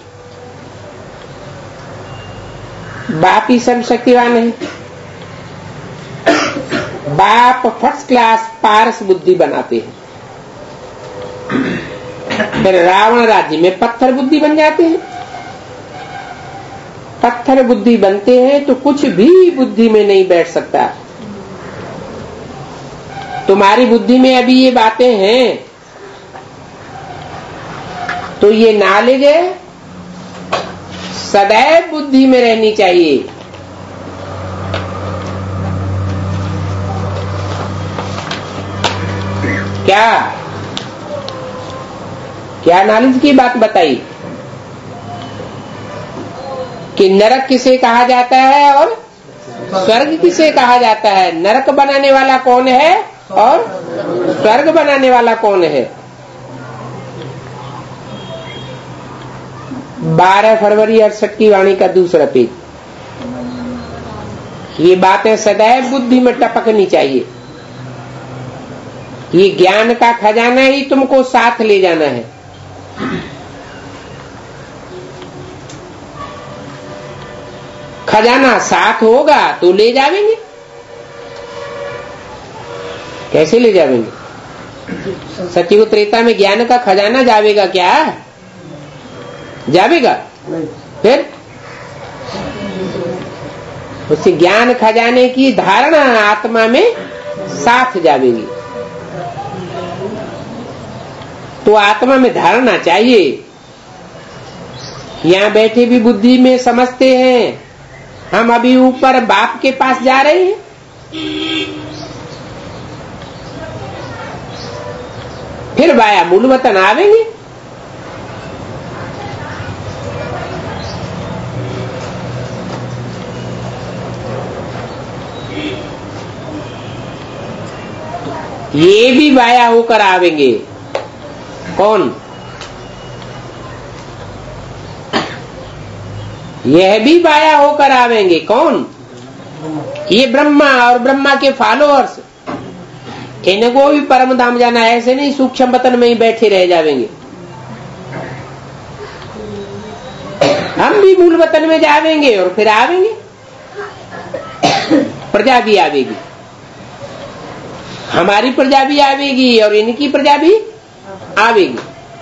बाप ही सर्वशक्तिवान है। बाप फर्स्ट क्लास पारस बुद्धि बनाते हैं, फिर रावण राज्य में पत्थर बुद्धि बन जाते हैं। पत्थर बुद्धि बनते हैं तो कुछ भी बुद्धि में नहीं बैठ सकता। तुम्हारी बुद्धि में अभी ये बातें हैं तो ये नॉलेज सदैव बुद्धि में रहनी चाहिए। क्या क्या नॉलेज की बात बताई कि नरक किसे कहा जाता है और स्वर्ग किसे कहा जाता है। नरक बनाने वाला कौन है और स्वर्ग बनाने वाला कौन है। बारह फरवरी अड़सठ की वाणी का दूसरा पेज। ये बातें सदैव बुद्धि में टपकनी चाहिए। ये ज्ञान का खजाना ही तुमको साथ ले जाना है। खजाना साथ होगा तो ले जावेंगे। कैसे ले जावेंगे? सतयुग त्रेता में ज्ञान का खजाना जावेगा क्या? जावेगा? फिर उससे ज्ञान खजाने की धारणा आत्मा में साथ जावेगी। तो आत्मा में धारणा चाहिए। यहां बैठे भी बुद्धि में समझते हैं हम अभी ऊपर बाप के पास जा रहे हैं। फिर वाया मूल वतन आवेंगे। ये भी वाया होकर आवेंगे। कौन? यह भी वाया होकर आवेंगे। कौन? ये ब्रह्मा और ब्रह्मा के फॉलोअर्स। इनको भी परम धाम जाना है, ऐसे नहीं सूक्ष्म वतन में ही बैठे रह जाएंगे। हम भी मूल वतन में जावेंगे और फिर आवेंगे, प्रजा भी आवेगी, हमारी प्रजा भी आवेगी और इनकी प्रजा भी आवेगी।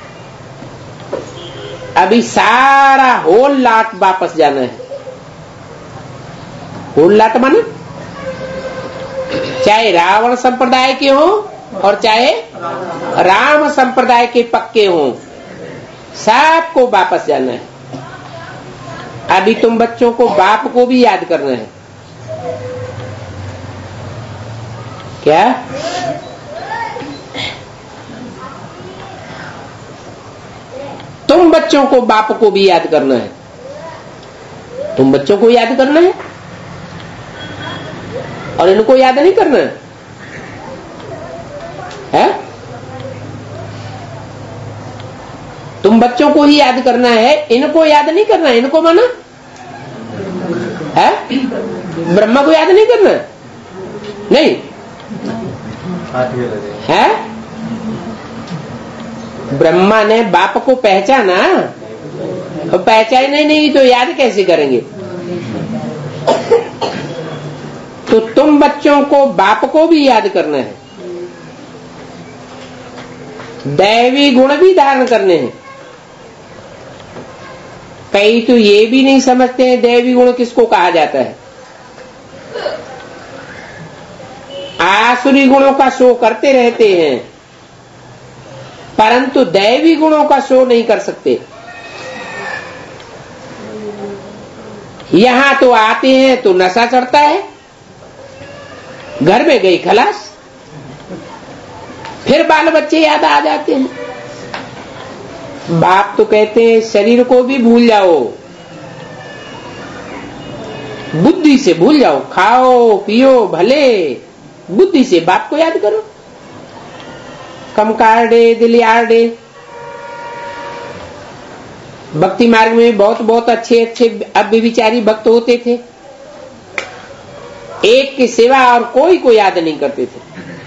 अभी सारा होल लाट वापस जाना है। होल लाट माने चाहे रावण संप्रदाय के हो और चाहे राम संप्रदाय के पक्के हो, सबको वापस जाना है। अभी तुम बच्चों को बाप को भी याद करना है। क्या? तुम बच्चों को बाप को भी याद करना है। तुम बच्चों को याद करना है और इनको याद नहीं करना है, है? तुम बच्चों को ही याद करना है, इनको याद नहीं करना है। इनको माना है? ब्रह्मा को याद नहीं करना है? नहीं है? ब्रह्मा ने बाप को पहचाना, और पहचाने नहीं, नहीं तो याद कैसे करेंगे? तो तुम बच्चों को बाप को भी याद करना है, दैवी गुण भी धारण करने हैं। कई तो ये भी नहीं समझते हैं दैवी गुण किसको कहा जाता है। आसुरी गुणों का शो करते रहते हैं, परंतु दैवी गुणों का शो नहीं कर सकते। यहां तो आते हैं तो नशा चढ़ता है, घर में गई खलास, फिर बाल बच्चे याद आ जाते हैं। बाप तो कहते हैं शरीर को भी भूल जाओ, बुद्धि से भूल जाओ, खाओ पियो भले, बुद्धि से बाप को याद करो। कम कार्डे दिल यार्डे। भक्ति मार्ग में बहुत बहुत अच्छे अच्छे अव्यभिचारी भक्त होते थे, एक की सेवा और कोई को याद नहीं करते थे।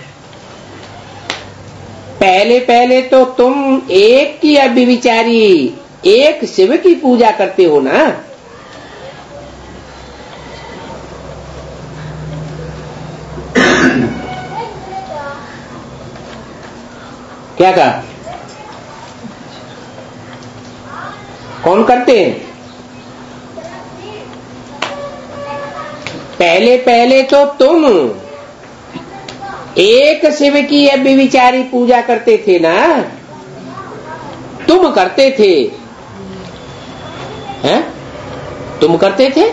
पहले पहले तो तुम एक की अव्यभिचारी, एक शिव की पूजा करते हो ना। क्या कहा? कौन करते हैं? पहले पहले तो तुम एक शिव की अव्यभिचारी पूजा करते थे ना, तुम करते थे, हैं? तुम करते थे,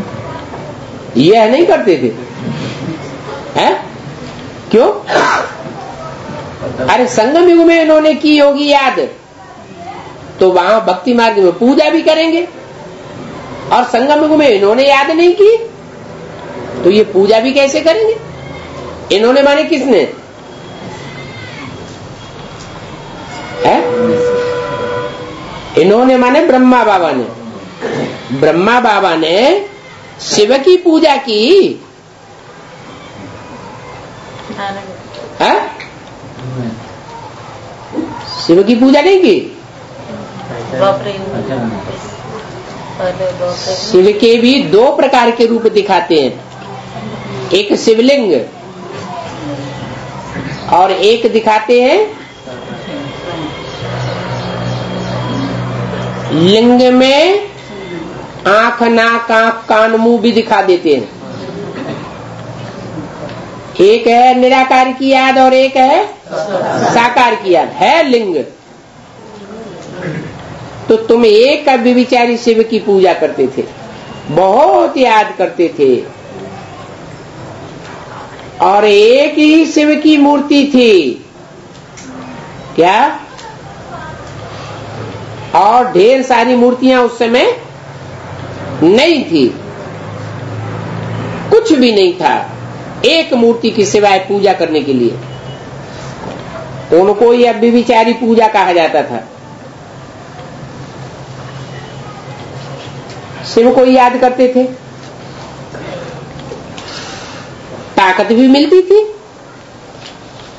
यह नहीं करते थे, हैं? क्यों? अरे संगम युग में इन्होंने की होगी याद, तो वहां भक्ति मार्ग में पूजा भी करेंगे, और संगम युग में इन्होंने याद नहीं की तो ये पूजा भी कैसे करेंगे? इन्होंने माने किसने? है? इन्होंने माने ब्रह्मा बाबा ने। ब्रह्मा बाबा ने शिव की पूजा की, है? शिव की पूजा नहीं की। शिव के भी दो प्रकार के रूप दिखाते हैं, एक शिवलिंग और एक दिखाते हैं लिंग में आंख नाक आंख कान मुंह भी दिखा देते हैं। एक है निराकार की याद और एक है साकार की याद, है लिंग। तो तुम एक अव्यभिचारी शिव की पूजा करते थे, बहुत याद करते थे, और एक ही शिव की मूर्ति थी। क्या? और ढेर सारी मूर्तियां उस समय नहीं थी, कुछ भी नहीं था, एक मूर्ति की सिवाय पूजा करने के लिए। उनको यह अव्यभिचारी पूजा कहा जाता था। शिव को याद करते थे, ताकत भी मिलती थी,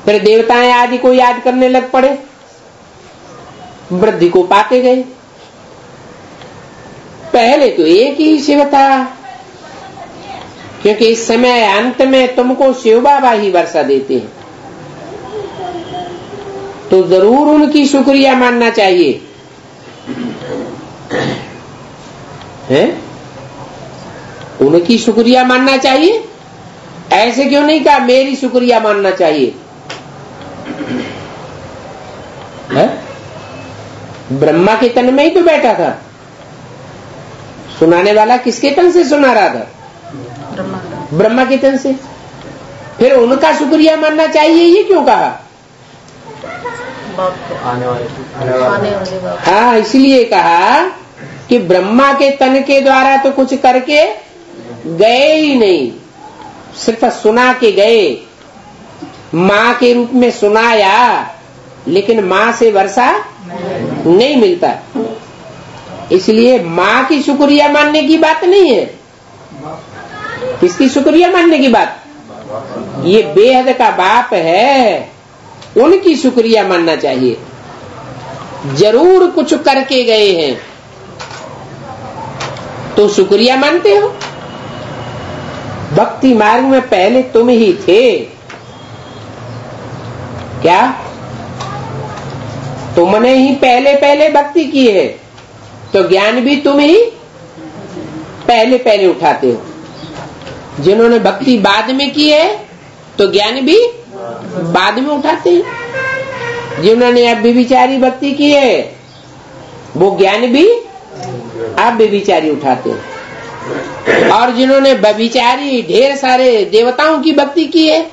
फिर देवताएं आदि को याद करने लग पड़े, वृद्धि को पाते गए। पहले तो एक ही शिव था, क्योंकि इस समय अंत में तुमको शिव बाबा ही वर्षा देते हैं, तो जरूर उनकी शुक्रिया मानना चाहिए, है? उनकी शुक्रिया मानना चाहिए। ऐसे क्यों नहीं कहा मेरी शुक्रिया मानना चाहिए, है? ब्रह्मा के तन में ही तो बैठा था, सुनाने वाला किसके तन से सुना रहा था? ब्रह्मा के तन से। फिर उनका शुक्रिया मानना चाहिए, ये क्यों कहा? आने वाले हाँ, इसलिए कहा कि ब्रह्मा के तन के द्वारा तो कुछ करके गए ही नहीं, सिर्फ सुना के गए। माँ के रूप में सुनाया, लेकिन माँ से वर्षा नहीं मिलता। इसलिए माँ की शुक्रिया मानने की बात नहीं है। किसकी शुक्रिया मानने की बात? ये बेहद का बाप है, उनकी शुक्रिया मानना चाहिए। जरूर कुछ करके गए हैं तो शुक्रिया मानते हो। भक्ति मार्ग में पहले तुम ही थे क्या? तुमने ही पहले पहले भक्ति की है, तो ज्ञान भी तुम ही पहले पहले उठाते हो। जिन्होंने भक्ति बाद में की है, तो ज्ञान भी बाद में उठाते हैं। जिन्होंने अब व्यभिचारी भक्ति की है, वो ज्ञान भी अब व्यभिचारी उठाते हैं। और जिन्होंने व्यभिचारी ढेर सारे देवताओं की भक्ति की है,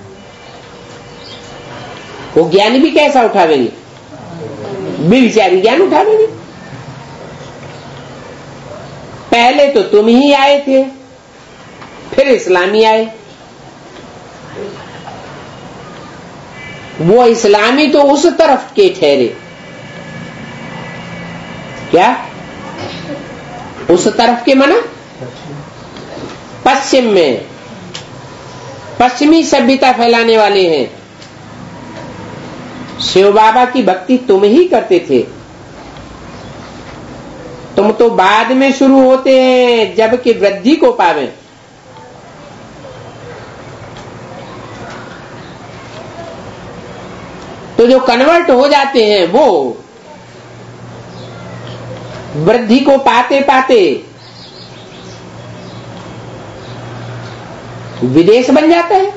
वो ज्ञान भी कैसा उठावेंगे? व्यभिचारी ज्ञान उठावेंगे। पहले तो तुम ही आए थे, फिर इस्लामी आए। वो इस्लामी तो उस तरफ के ठहरे, क्या? उस तरफ के माना पश्चिम में, पश्चिमी सभ्यता फैलाने वाले हैं। शिव बाबा की भक्ति तुम ही करते थे, तुम तो बाद में शुरू होते हैं, जबकि वृद्धि को पावे। तो जो कन्वर्ट हो जाते हैं वो वृद्धि को पाते पाते विदेश बन जाता है,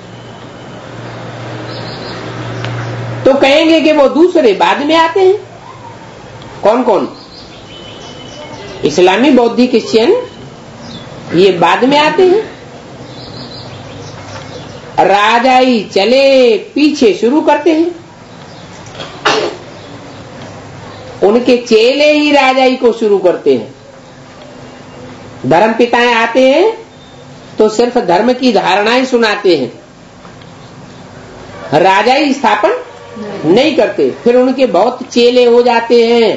तो कहेंगे कि वो दूसरे बाद में आते हैं। कौन कौन? इस्लामी, बौद्धी, क्रिश्चियन, ये बाद में आते हैं। राजाई चले पीछे शुरू करते हैं, उनके चेले ही राजाई को शुरू करते हैं। धर्म पिताएं आते हैं तो सिर्फ धर्म की धारणाएं सुनाते हैं, राजाई स्थापन नहीं करते। फिर उनके बहुत चेले हो जाते हैं,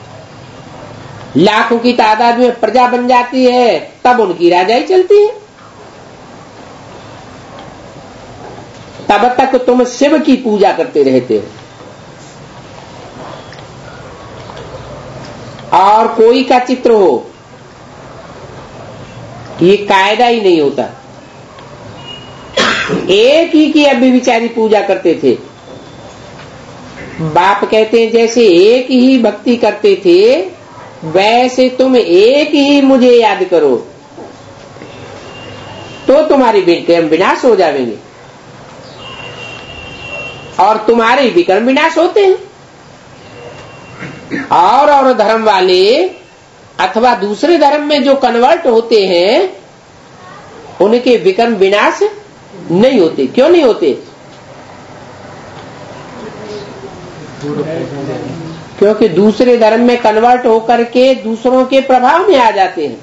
लाखों की तादाद में प्रजा बन जाती है, तब उनकी राजाई चलती है। तब तक तुम शिव की पूजा करते रहते हो, और कोई का चित्र हो, ये कायदा ही नहीं होता। एक ही की अव्यभिचारी पूजा करते थे। बाप कहते हैं जैसे एक ही भक्ति करते थे, वैसे तुम एक ही मुझे याद करो, तो तुम्हारी विक्रम विनाश हो जाएंगे। और तुम्हारे विक्रम विनाश होते हैं। और और धर्म वाले अथवा दूसरे धर्म में जो कन्वर्ट होते हैं, उनके विक्रम विनाश नहीं होते। क्यों नहीं होते? क्योंकि दूसरे धर्म में कन्वर्ट होकर के दूसरों के प्रभाव में आ जाते हैं,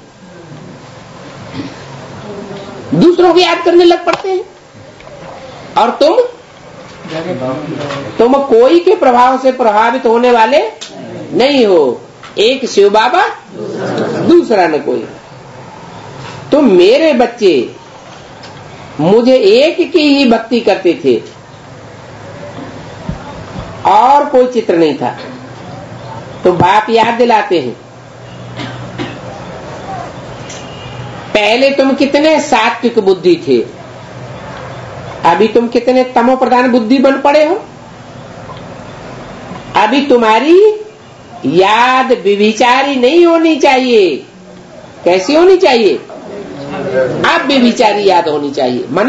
दूसरों को याद करने लग पड़ते हैं। और तुम तुम कोई के प्रभाव से प्रभावित होने वाले नहीं हो। एक शिव बाबा, दूसरा न कोई। तुम मेरे बच्चे मुझे एक की ही भक्ति करते थे, और कोई चित्र नहीं था। तो बाप याद दिलाते हैं, पहले तुम कितने सात्विक बुद्धि थे, अभी तुम कितने तमो प्रधान बुद्धि बन पड़े हो। अभी तुम्हारी याद विविचारी नहीं होनी चाहिए। कैसी होनी चाहिए? अब विविचारी याद होनी चाहिए। माना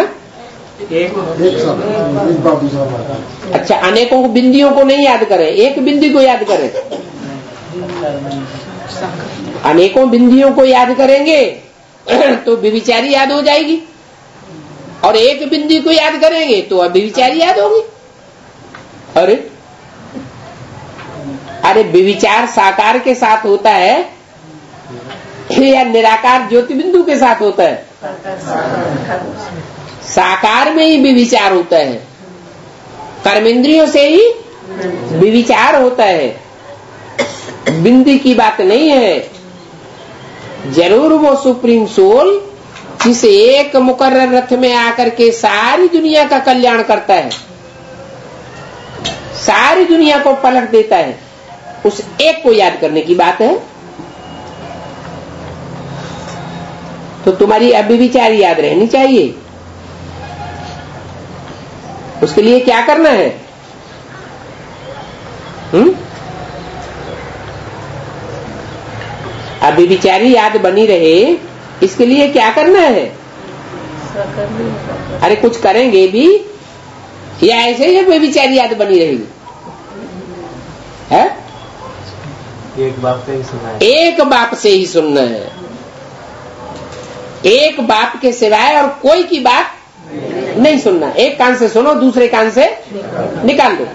अच्छा, अनेकों बिंदियों को नहीं याद करें, एक बिंदी को याद करें। अनेकों बिंदियों को याद करेंगे तो विविचारी याद हो जाएगी, और एक बिंदी को याद करेंगे तो अब विविचारी याद होगी। अरे अरे विविचार साकार के साथ होता है या निराकार ज्योति बिंदु के साथ होता है? साकार में ही विविचार होता है, कर्मेंद्रियों से ही विविचार होता है, बिंदी की बात नहीं है। जरूर वो सुप्रीम सोल जिस एक मुकर्रर रथ में आकर के सारी दुनिया का कल्याण करता है, सारी दुनिया को पलट देता है, उस एक को याद करने की बात है। तो तुम्हारी अव्यभिचार याद रहनी चाहिए। उसके लिए क्या करना है? हम्म अव्यभिचारी याद बनी रहे, इसके लिए क्या करना है? अरे कुछ करेंगे भी या ऐसे ही अव्यभिचारी याद बनी रहेगी? है? एक बाप से ही सुनना है, एक बाप से ही सुनना है, एक बाप के सिवाय और कोई की बात नहीं सुनना। एक कान से सुनो, दूसरे कान से निकाल दो।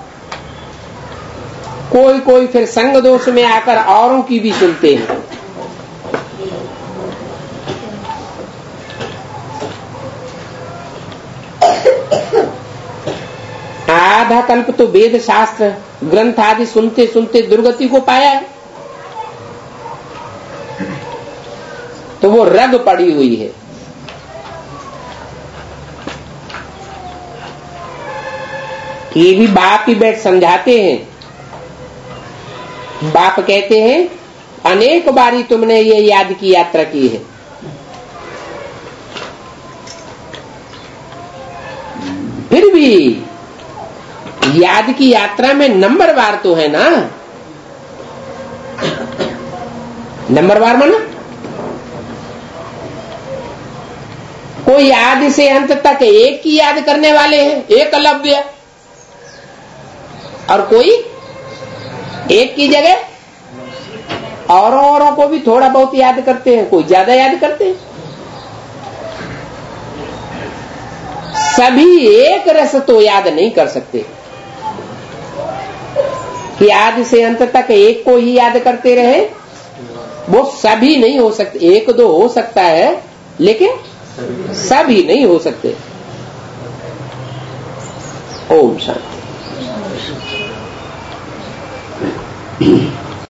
कोई कोई फिर संग दोष में आकर औरों की भी सुनते हैं। आधा कल्प तो वेद शास्त्र ग्रंथ आदि सुनते सुनते दुर्गति को पाया, तो वो रग पड़ी हुई है। ये भी बाप ही बैठ समझाते हैं। बाप कहते हैं अनेक बारी तुमने ये याद की यात्रा की है, फिर भी याद की यात्रा में नंबरवार तो है ना। नंबरवार माना कोई आदि से अंत तक एक की याद करने वाले हैं, एकलव्य, और कोई एक की जगह औरों औरों को भी थोड़ा बहुत याद करते हैं, कोई ज्यादा याद करते हैं। सभी एक रस तो याद नहीं कर सकते कि आदि से अंत तक एक को ही याद करते रहे, वो सभी नहीं हो सकते। एक दो हो सकता है लेकिन सभी नहीं हो सकते। ओम शांति।